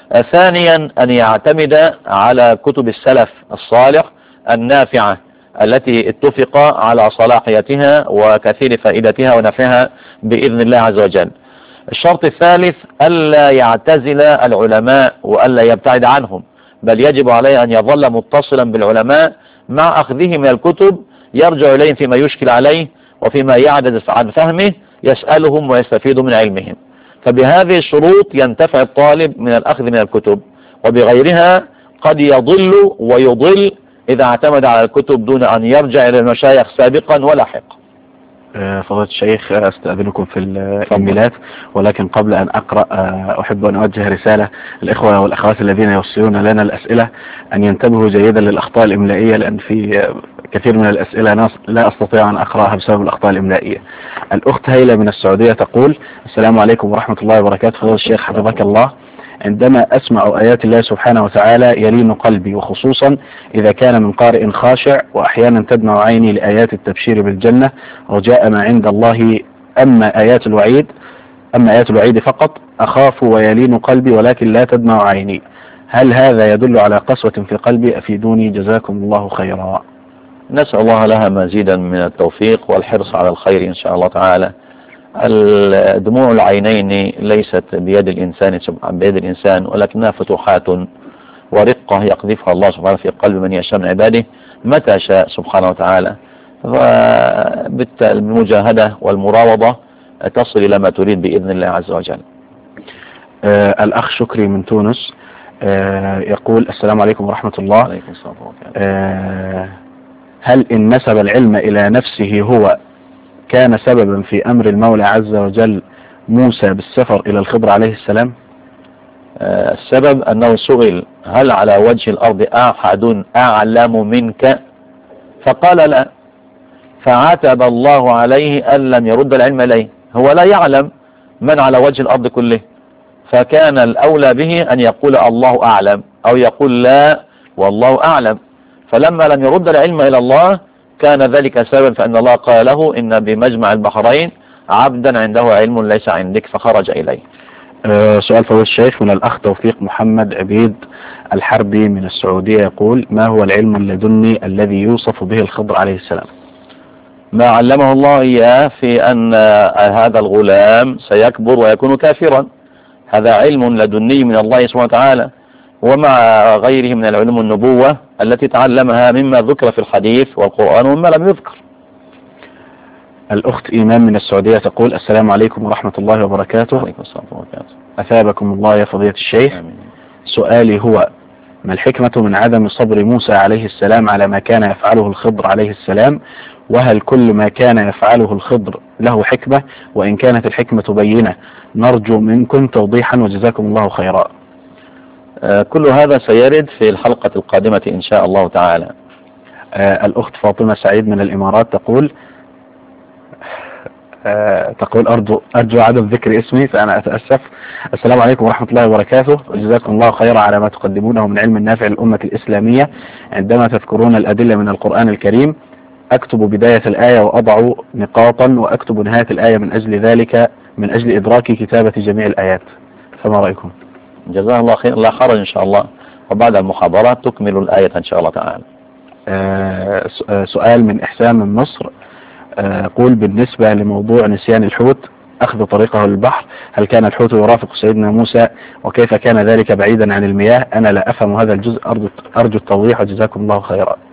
ثانيا أن يعتمد على كتب السلف الصالح النافعة التي اتفق على صلاحيتها وكثير فائدتها ونفعها بإذن الله عز وجل. الشرط الثالث ألا يعتزل العلماء وألا يبتعد عنهم، بل يجب عليه أن يظل متصلا بالعلماء مع أخذه من الكتب، يرجع إليهم فيما يشكل عليه وفيما يعجز عن فهمه يسألهم ويستفيد من علمهم. فبهذه الشروط ينتفع الطالب من الأخذ من الكتب، وبغيرها قد يضل ويضل إذا اعتمد على الكتب دون أن يرجع إلى المشايخ سابقا ولاحقا. فضيلة الشيخ أستأذنكم في الإيميلات، ولكن قبل أن أقرأ أحب أن أوجه رسالة الإخوة والأخوات الذين يوصلون لنا الأسئلة أن ينتبهوا جيدا للأخطاء الإملائية، لأن في كثير من الأسئلة لا أستطيع أن أقرأها بسبب الأخطاء الإملائية. الأخت هيلة من السعودية تقول: السلام عليكم ورحمة الله وبركاته. فضيلة الشيخ حفظك الله، عندما أسمع آيات الله سبحانه وتعالى يلين قلبي، وخصوصا إذا كان من قارئ خاشع، وأحيانا تدمع عيني لآيات التبشير بالجنة رجاء ما عند الله، أما آيات الوعيد أما آيات الوعيد فقط أخاف ويلين قلبي ولكن لا تدمع عيني. هل هذا يدل على قسوة في قلبي؟ أفيدوني جزاكم الله خيرا. نسأل الله لها مزيدا من التوفيق والحرص على الخير إن شاء الله تعالى. دموع العينين ليست بيد الإنسان بيد الإنسان ولكنها فتوحات ورقة يقذفها الله سبحانه في قلب من يشاء من عباده متى شاء سبحانه وتعالى. بالمجاهدة والمراوضة تصل إلى ما تريد بإذن الله عز وجل. آه الأخ شكري من تونس آه يقول: السلام عليكم ورحمة الله. عليكم السلام ورحمة الله. آه هل إن نسب العلم إلى نفسه هو كان سببا في أمر المولى عز وجل موسى بالسفر إلى الخضر عليه السلام؟ آه السبب أنه سئل: هل على وجه الأرض أحد أعلم منك؟ فقال لا، فعاتب الله عليه أن لم يرد العلم إليه. هو لا يعلم من على وجه الأرض كله، فكان الأولى به أن يقول الله أعلم أو يقول لا والله أعلم. فلما لم يرد العلم إلى الله كان ذلك سبب، فإن الله قال له: إن بمجمع البحرين عبدا عنده علم ليس عندك، فخرج إليه. أه سؤال فضيلة الشيخ من الأخ توفيق محمد عبيد الحربي من السعودية يقول: ما هو العلم اللدني الذي يوصف به الخضر عليه السلام؟ ما علمه الله إياه في أن هذا الغلام سيكبر ويكون كافرا، هذا علم لدني من الله سبحانه وتعالى، ومع غيره من العلوم النبوة التي تعلمها مما ذكر في الحديث والقرآن ومما لم يذكر. الأخت إيمان من السعودية تقول: السلام عليكم ورحمة الله وبركاته. وعليكم السلام وبركاته. أثابكم الله يا فضيلة الشيخ. آمين. سؤالي هو: ما الحكمة من عدم صبر موسى عليه السلام على ما كان يفعله الخضر عليه السلام؟ وهل كل ما كان يفعله الخضر له حكمة؟ وإن كانت الحكمة بينة نرجو منكم توضيحا وجزاكم الله خيرا. آه كل هذا سيرد في الحلقة القادمة إن شاء الله تعالى. آه الأخت فاطمة سعيد من الإمارات تقول آه تقول أرجو, أرجو عدم ذكر اسمي فأنا أتأسف. السلام عليكم ورحمة الله وبركاته، وجزاكم الله خيرا على ما تقدمونه من علم نافع للأمة الإسلامية. عندما تذكرون الأدلة من القرآن الكريم أكتب بداية الآية وأضع نقاطا، وأكتب نهاية الآية من أجل ذلك من أجل إدراك كتابة جميع الآيات، فما رأيكم؟ جزاه الله خير، لا حرج إن شاء الله، وبعد المحاضرات تكمل الآية إن شاء الله تعالى. آه سؤال من إحسان من مصر يقول: آه بالنسبة لموضوع نسيان الحوت أخذ طريقه للبحر، هل كان الحوت يرافق سيدنا موسى وكيف كان ذلك بعيدا عن المياه؟ أنا لا أفهم هذا الجزء، أرجو, أرجو التوضيح وجزاكم الله خيرا.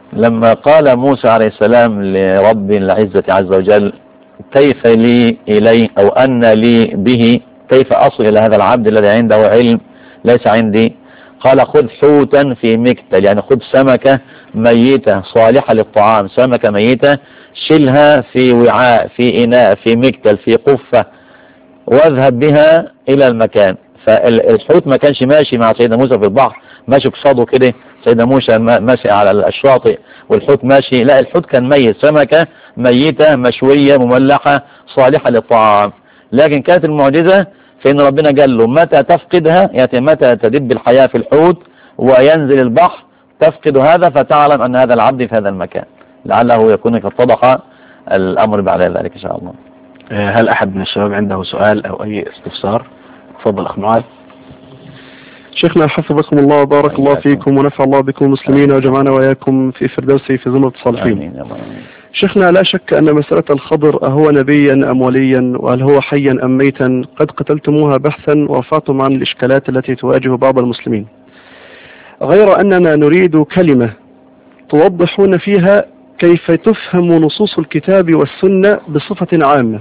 لما قال موسى عليه السلام لرب العزة عز وجل كيف لي إليه أو أن لي به، كيف أصل إلى هذا العبد الذي عنده علم ليس عندي؟ قال خذ حوتا في مكتل، يعني خذ سمكة ميتة صالحة للطعام، سمكة ميتة شلها في وعاء في إناء في مكتل في قفة واذهب بها إلى المكان. فالحوت ما كانش ماشي مع سيدنا موسى في البحر ماشي قصاده كده، سيدنا موسى ماشي على الشاطئ والحوت ماشي، لا الحوت كان ميت، سمكة ميتة مشوية مملحة صالحة للطعام. لكن كانت المعجزة في ان ربنا قال له متى تفقدها، يعني متى تدب الحياة في الحوت وينزل البحر تفقد هذا فتعلم ان هذا العبد في هذا المكان، لعله يكون قد اتضح الامر بعد ذلك ان شاء الله. هل احد من الشباب عنده سؤال او اي استفسار؟ تفضل اخ معاذ. شيخنا حفظكم الله وبارك الله فيكم ونفع الله بكم المسلمين وجمعنا وإياكم في فردوسه في زمرة الصالحين. شيخنا لا شك أن مسألة الخضر أهو نبيا أم وليا، وهل هو حيا أم ميتا، قد قتلتموها بحثا ورفعتم عن الإشكالات التي تواجه بعض المسلمين، غير أننا نريد كلمة توضحون فيها كيف تفهم نصوص الكتاب والسنة بصفة عامة،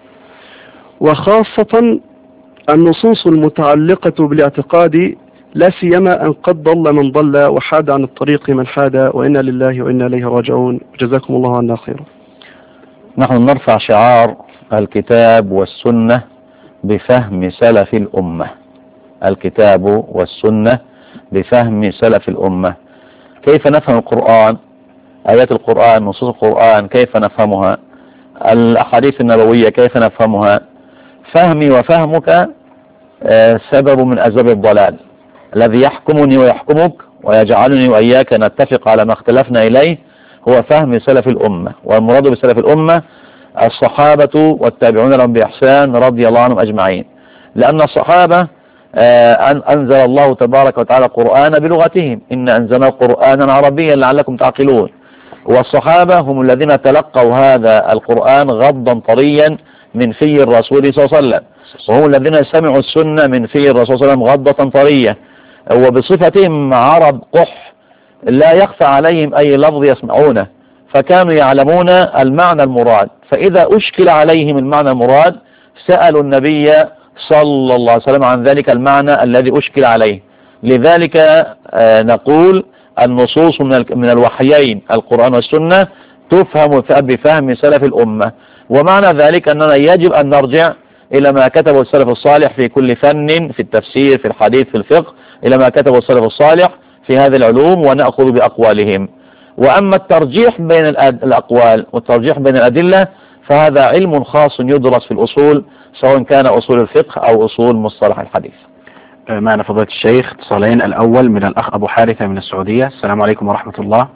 وخاصة النصوص المتعلقة بالاعتقاد، لا سيما أن قد ضل من ضل وحاد عن الطريق من حاد، وإنا لله وإنا إليه راجعون. جزاكم الله عنا خيرا. نحن نرفع شعار الكتاب والسنة بفهم سلف الأمة، الكتاب والسنة بفهم سلف الأمة. كيف نفهم القرآن، آيات القرآن، نصوص القرآن كيف نفهمها، الأحاديث النبوية كيف نفهمها. فهمي وفهمك سبب من أسباب الضلال، الذي يحكمني ويحكمك ويجعلني وإياك نتفق على ما اختلفنا إليه هو فهم سلف الأمة. والمراد بسلف الأمة الصحابة والتابعون لهم بإحسان رضي الله عنهم أجمعين، لأن الصحابة أنزل الله تبارك وتعالى القرآن بلغتهم، إن أنزلنا قرآنا عربيا لعلكم تعقلون. والصحابة هم الذين تلقوا هذا القرآن غضا طريا من في الرسول صلى الله عليه وسلم، وهم الذين سمعوا السنة من في الرسول صلى الله عليه وسلم غضة طرية، وبصفتهم عرب قح لا يخفى عليهم أي لفظ يسمعونه، فكانوا يعلمون المعنى المراد. فإذا أشكل عليهم المعنى المراد سألوا النبي صلى الله عليه وسلم عن ذلك المعنى الذي أشكل عليه. لذلك نقول النصوص من الوحيين القرآن والسنة تفهم بفهم سلف الأمة، ومعنى ذلك أننا يجب أن نرجع إلى ما كتبه السلف الصالح في كل فن، في التفسير، في الحديث، في الفقه، إلى ما كتبه السلف الصالح في هذه العلوم ونأخذ بأقوالهم. وأما الترجيح بين الأقوال والترجيح بين الأدلة فهذا علم خاص يدرس في الأصول، سواء كان أصول الفقه أو أصول مصطلح الحديث. معنا فضيلة الشيخ اتصالين، الأول من الأخ أبو حارثة من السعودية. السلام عليكم ورحمة الله.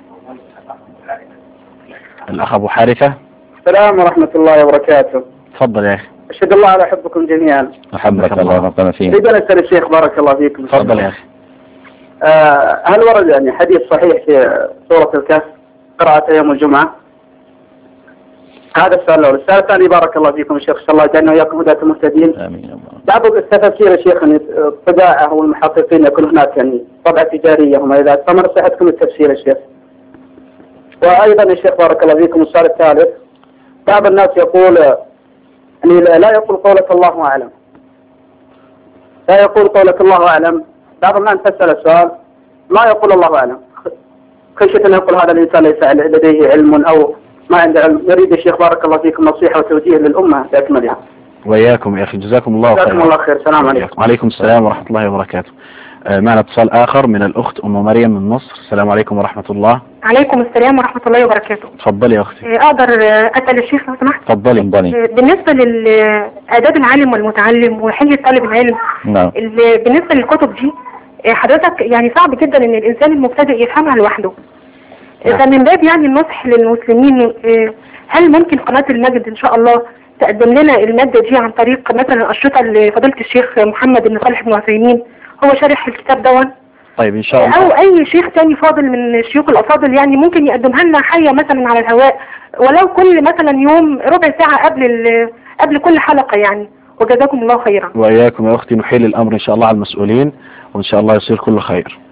الأخ أبو حارثة. السلام ورحمة الله وبركاته. تفضل يا أخي. أشهد الله على حبكم جميعا. أحبك الله ربنا فيك. أريد أن أسأل الشيخ بارك الله فيكم. تفضل يا أخي. آه هل ورد يعني حديث صحيح في سورة الكهف قراءة يوم الجمعة؟ هذا السؤال الأول. السؤال الثاني بارك الله فيكم الشيخ، إن شاء الله يجعلنا وإياكم هداة المهتدين. آمين يا الله. بعض التفاسير يا شيخ أن الطباعة والمحققين يكون هناك يعني طبعة تجارية، وما إذا استمر صحتكم التفسير يا شيخ. وأيضا يا شيخ بارك الله فيكم السؤال الثالث، بعض الناس يقول يعني لا يقول قولك الله أعلم، لا يقول قولك الله أعلم. بعض الناس تسأل السؤال ما يقول الله أعلم خشية أن يقول هذا الإنسان ليس لديه علم أو ما عنده علم. نريد يا شيخ بارك الله فيكم نصيحة وتوجيه للأمة بأكملها. وإياكم يا أخي، جزاكم الله خيرا. جزاكم الله خير. السلام عليكم. وعليكم السلام ورحمة الله وبركاته. معنا اتصال آخر من الأخت أم مريم من مصر. السلام عليكم ورحمة الله. عليكم السلام ورحمة الله وبركاته. تفضلي يا أختي. أقدر أسأل الشيخ لو سمحت؟ تفضلي. بالنسبة لآداب العالم والمتعلم وحجة طالب العلم، نعم. بالنسبة للكتب دي حضرتك يعني صعب جدا إن الإنسان المبتدئ يفهمها لوحده. فمن باب يعني النصح للمسلمين، هل ممكن قناة المجد إن شاء الله تقدم لنا المادة دي عن طريق مثلا أشرطة لفضيلة الشيخ محمد بن صالح بن عثيمين، هو شارح الكتاب دون؟ طيب إن شاء الله. أو أي شيخ تاني فاضل من الشيوخ الأفاضل يعني ممكن يقدمها لنا حية مثلا على الهواء، ولو كل مثلا يوم ربع ساعة قبل قبل كل حلقة يعني. وجزاكم الله خيرا. وإياكم يا أختي، نحيل الأمر إن شاء الله على المسؤولين، وإن شاء الله يصير كل خير.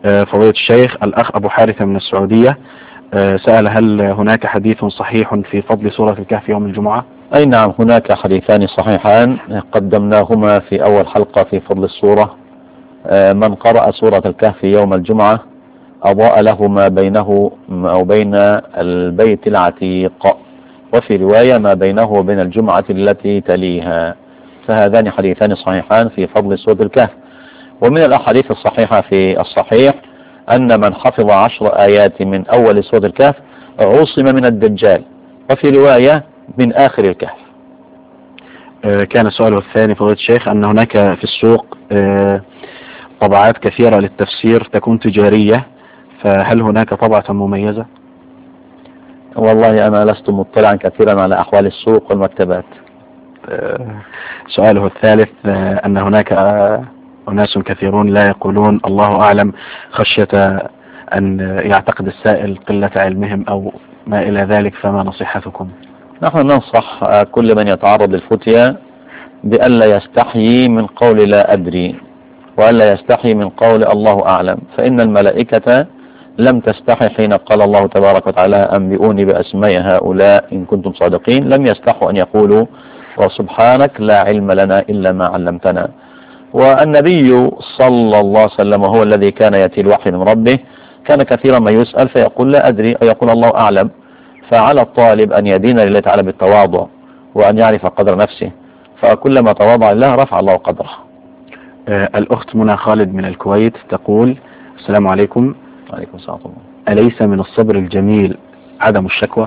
فضيلة الشيخ، الأخ أبو حارثة من السعودية سأل هل هناك حديث صحيح في فضل سورة الكهف يوم الجمعة؟ أي نعم، هناك حديثان صحيحان قدمناهما في أول حلقة في فضل السورة. من قرأ سورة الكهف يوم الجمعة أضاء له ما بينه أو بين البيت العتيق، وفي رواية ما بينه وبين الجمعة التي تليها. فهذان حديثان صحيحان في فضل سورة الكهف. ومن الأحاديث الصحيحة في الصحيح أن من حفظ عشر آيات من أول سورة الكهف عصم من الدجال، وفي رواية من آخر الكهف. كان سؤاله الثاني فضيلة الشيخ أن هناك في السوق طبعات كثيرة للتفسير تكون تجارية، فهل هناك طبعة مميزة؟ والله أنا لست مطلعا كثيرا على أحوال السوق والمكتبات. سؤاله الثالث أن هناك أناس كثيرون لا يقولون الله أعلم خشية أن يعتقد السائل قلة علمهم أو ما إلى ذلك، فما نصيحتكم؟ نحن ننصح كل من يتعرض للفتية بألا يستحيي من قول لا أدري، وألا يستحي من قول الله أعلم، فإن الملائكة لم تستحي حين قال الله تبارك وتعالى أنبئوني بأسماء هؤلاء إن كنتم صادقين. لم يستحوا أن يقولوا وسبحانك لا علم لنا إلا ما علمتنا. والنبي صلى الله عليه وسلم هو الذي كان يأتي الوحي من ربه، كان كثيرا ما يسأل فيقول لا أدري أو يقول الله أعلم. فعلى الطالب أن يدين لله تعالى بالتواضع وأن يعرف قدر نفسه، فكلما تواضع الله رفع الله قدره. آه الأخت منى خالد من الكويت تقول السلام عليكم. وعليكم السلام. أليس من الصبر الجميل عدم الشكوى؟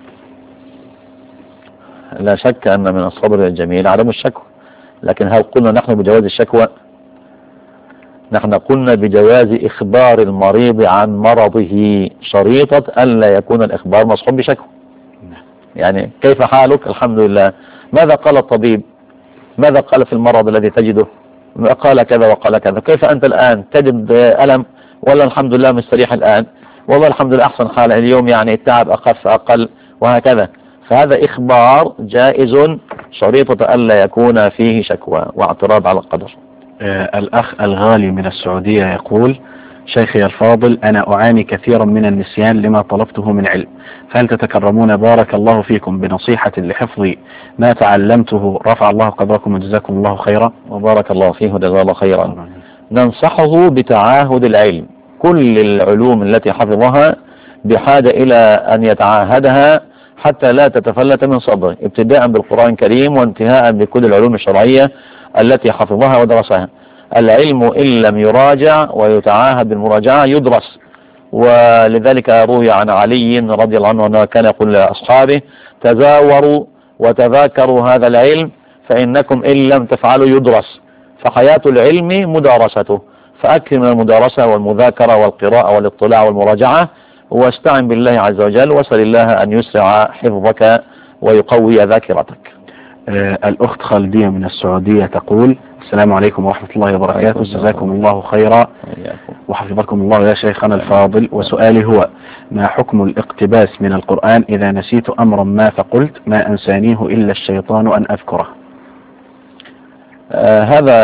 لا شك أن من الصبر الجميل عدم الشكوى، لكن هل قلنا نحن بجواز الشكوى؟ نحن قلنا بجواز إخبار المريض عن مرضه، شريطة ألا يكون الإخبار مصحوب بشكوى. يعني كيف حالك؟ الحمد لله. ماذا قال الطبيب؟ ماذا قال في المرض الذي تجده؟ قال كذا وقال كذا. كيف أنت الآن تجد ألم ولا الحمد لله مستريح الآن؟ والله الحمد لله أحسن حال اليوم، يعني التعب أخف أقل وهكذا. فهذا إخبار جائز شريطة ألا يكون فيه شكوى واعتراض على القدر. آه الأخ الغالي من السعودية يقول شيخي الفاضل أنا أعاني كثيرا من النسيان لما طلبته من علم، فهل تتكرمون بارك الله فيكم بنصيحة لحفظ ما تعلمته رفع الله قدركم وجزاكم الله خيرا؟ وبارك الله فيه وجزاه الله خيرا. ننصحه بتعاهد العلم، كل العلوم التي حفظها بحاجة إلى أن يتعاهدها حتى لا تتفلت من صدره، ابتداء بالقرآن الكريم وانتهاء بكل العلوم الشرعية التي حفظها ودرسها. العلم إن لم يراجع ويتعاهد بالمراجعة يدرس، ولذلك روي عن علي رضي الله عنه أنه كان يقول لأصحابه تزاوروا وتذاكروا هذا العلم فإنكم إن لم تفعلوا يدرس. فحياة العلم مدارسته، فأكثر من المدارسة والمذاكرة والقراءة والاطلاع والمراجعة، واستعن بالله عز وجل واسأل الله أن يسرع حفظك ويقوي ذاكرتك. آه الأخت خالدية من السعودية تقول السلام عليكم ورحمة الله وبركاته، جزاكم الله خيرا وحفظكم الله يا شيخنا الفاضل، وسؤالي هو ما حكم الاقتباس من القرآن إذا نسيت أمرا ما فقلت ما أنسانيه إلا الشيطان أن أذكره؟ آه هذا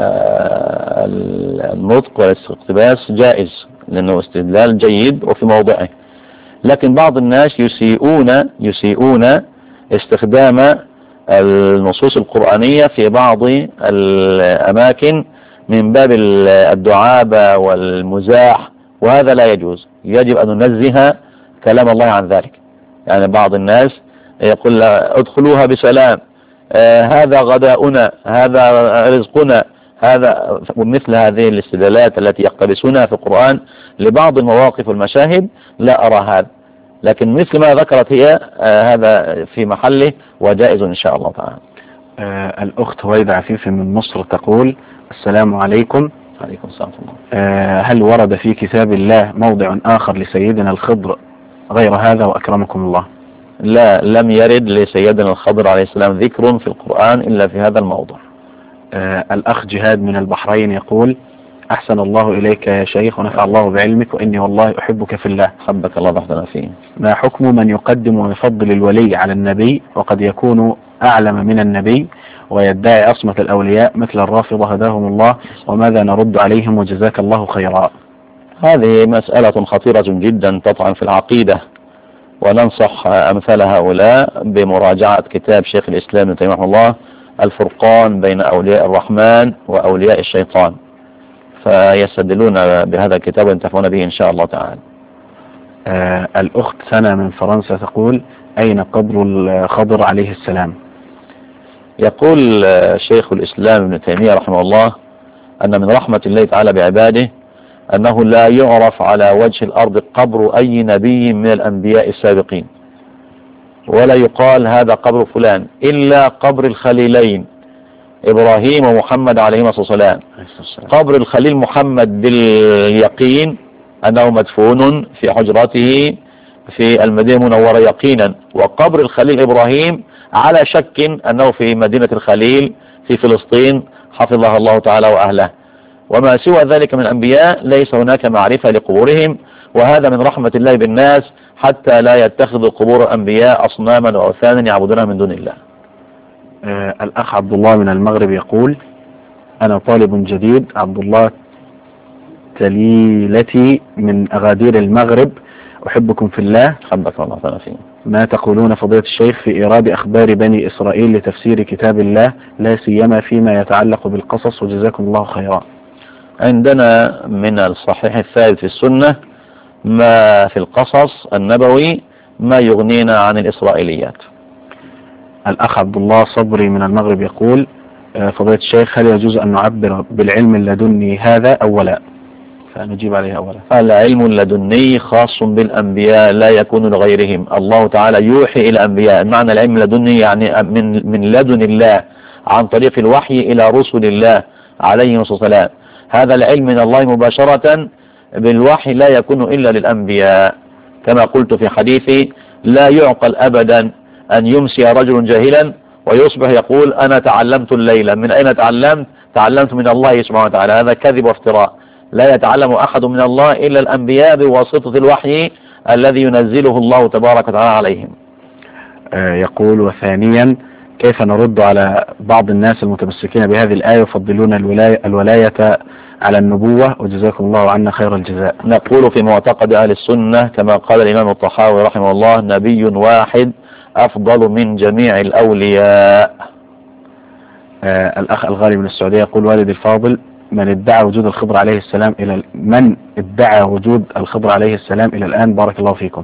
النطق والاقتباس جائز لأنه استدلال جيد وفي موضعه، لكن بعض الناس يسيئون يسيئون استخدام النصوص القرآنية في بعض الأماكن من باب الدعابة والمزاح، وهذا لا يجوز. يجب أن ننزه كلام الله عن ذلك. يعني بعض الناس يقول ادخلوها بسلام، آه هذا غداؤنا، هذا رزقنا، هذا ومثل هذه الاستدلالات التي يقتبسونها في القرآن لبعض المواقف والمشاهد لا أرى هذا، لكن مثل ما ذكرت هي آه هذا في محله وجائز إن شاء الله تعالى. آه الأخت هويدا عفيفي من مصر تقول السلام عليكم. عليكم السلام. آه هل ورد في كتاب الله موضع آخر لسيدنا الخضر غير هذا وأكرمكم الله؟ لا، لم يرد لسيدنا الخضر عليه السلام ذكر في القرآن إلا في هذا الموضع. آه الأخ جهاد من البحرين يقول أحسن الله إليك يا شيخ ونفع الله بعلمك وإني والله أحبك في الله. حبك الله وحدنا فيه. ما حكم من يقدم ويفضل الولي على النبي وقد يكون أعلم من النبي ويدعي عصمة الأولياء مثل الرافضة هداهم الله، وماذا نرد عليهم وجزاك الله خيرا؟ هذه مسألة خطيرة جدا تطعن في العقيدة، وننصح أمثال هؤلاء بمراجعة كتاب شيخ الإسلام ابن تيمية رحمه الله الفرقان بين أولياء الرحمن وأولياء الشيطان، فيستدلون بهذا الكتاب وينتفعون به إن شاء الله تعالى. آه الأخت سنة من فرنسا تقول: أين قبر الخضر عليه السلام؟ يقول شيخ الإسلام ابن تيمية رحمه الله أن من رحمة الله تعالى بعباده أنه لا يعرف على وجه الأرض قبر أي نبي من الأنبياء السابقين، ولا يقال هذا قبر فلان إلا قبر الخليلين إبراهيم ومحمد عليهما الصلاة والسلام. قبر الخليل محمد باليقين أنه مدفون في حجرته في المدينة المنورة يقينا، وقبر الخليل إبراهيم على شك أنه في مدينة الخليل في فلسطين حفظها الله تعالى وأهله، وما سوى ذلك من الأنبياء ليس هناك معرفة لقبورهم، وهذا من رحمة الله بالناس حتى لا يتخذ قبور الأنبياء أصناما وأوثانا يعبدونها من دون الله. آه الأخ عبد الله من المغرب يقول: أنا طالب جديد، عبد الله تليلتي من أغادير المغرب، أحبكم في الله. حبك الله تعالى فيه. ما تقولون فضيلة الشيخ في إيراد أخبار بني إسرائيل لتفسير كتاب الله، لا سيما فيما يتعلق بالقصص، وجزاكم الله خيرا؟ عندنا من الصحيح الثابت في السنة ما في القصص النبوي ما يغنينا عن الإسرائيليات. الأخ عبد الله صبري من المغرب يقول: فضيلة الشيخ، هل يجوز أن نعبر بالعلم اللدني هذا أو لا؟ فنجيب عليه أولا. العلم اللدني خاص بالأنبياء لا يكون لغيرهم، الله تعالى يوحي إلى الأنبياء. معنى العلم اللدني يعني من من لدن الله عن طريق الوحي إلى رسل الله عليهم الصلاة والسلام. هذا العلم من الله مباشرة بالوحي لا يكون إلا للأنبياء، كما قلت في حديثي: لا يعقل أبدا أن يمسي رجل جاهلا ويصبح يقول أنا تعلمت الليلة. من أين تعلمت؟ تعلمت من الله سبحانه وتعالى. هذا كذب وافتراء. لا يتعلم أحد من الله إلا الأنبياء بواسطة الوحي الذي ينزله الله تبارك وتعالى عليهم. آه يقول: وثانيا، كيف نرد على بعض الناس المتمسكين بهذه الآية يفضلون الولاية, الولاية على النبوة، وجزاكم الله عنا خير الجزاء؟ نقول في معتقد أهل السنة كما قال الإمام الطحاوي رحمه الله: نبي واحد أفضل من جميع الأولياء. آه الأخ الغالي من السعودية يقول: والدي الفاضل، من ادعى وجود الخضر عليه السلام إلى من ادعى وجود الخضر عليه السلام إلى الآن؟ بارك الله فيكم.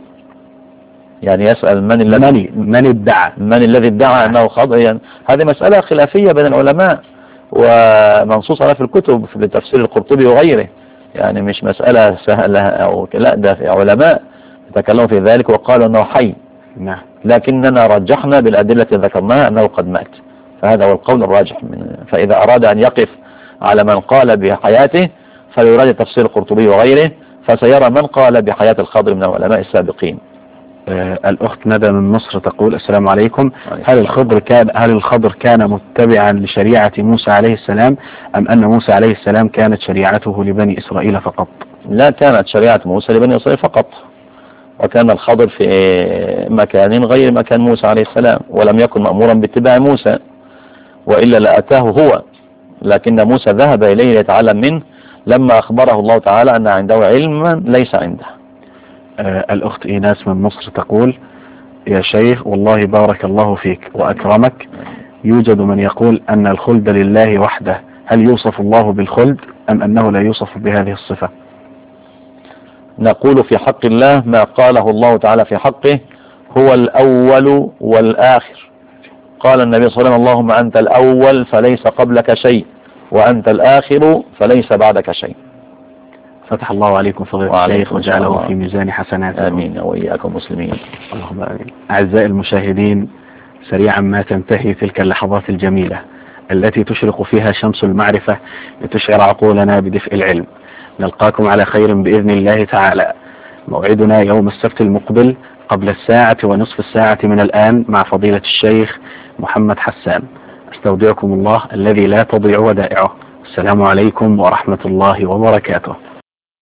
يعني يسأل من الذي من, من ادعى من الذي ادعى أنه خضر. يعني هذه مسألة خلافية بين العلماء ومنصوص عليها في الكتب في تفسير القرطبي وغيره، يعني مش مسألة سهلة أو لا، ده في علماء تكلموا في ذلك وقالوا أنه حي. نعم. لكننا رجحنا بالأدلة التي ذكرناها أنه قد مات، فهذا هو القول الراجح من. فإذا أراد أن يقف على من قال بحياته فليراجع تفسير القرطبي وغيره، فسيرى من قال بحياة الخضر من العلماء السابقين. آه الأخت ندى من مصر تقول: السلام عليكم، هل الخضر كان هل الخضر كان متبعا لشريعة موسى عليه السلام، أم أن موسى عليه السلام كانت شريعته لبني إسرائيل فقط؟ لا، كانت شريعة موسى لبني إسرائيل فقط، وكان الخضر في مكان غير مكان موسى عليه السلام، ولم يكن مأمورا باتباع موسى، وإلا لأتاه هو، لكن موسى ذهب إليه ليتعلم منه لما أخبره الله تعالى أن عنده علما ليس عنده. آه الأخت إيناس من مصر تقول: يا شيخ، والله بارك الله فيك وأكرمك، يوجد من يقول أن الخلد لله وحده، هل يوصف الله بالخلد أم أنه لا يوصف بهذه الصفة؟ نقول في حق الله ما قاله الله تعالى في حقه: هو الأول والآخر. قال النبي صلى الله عليه وسلم: اللهم أنت الأول فليس قبلك شيء، وأنت الآخر فليس بعدك شيء. فتح الله عليكم فضيلة الشيخ وجعله في ميزان حسناتكم. آمين وإياكم مسلمين. اللهم آمين. أعزائي المشاهدين، سريعا ما تنتهي تلك اللحظات الجميلة التي تشرق فيها شمس المعرفة لتشعر عقولنا بدفء العلم. نلقاكم على خير بإذن الله تعالى. موعدنا يوم السبت المقبل قبل الساعة ونصف الساعة من الآن مع فضيلة الشيخ محمد حسان. استودعكم الله الذي لا تضيع ودائعه. السلام عليكم ورحمة الله وبركاته.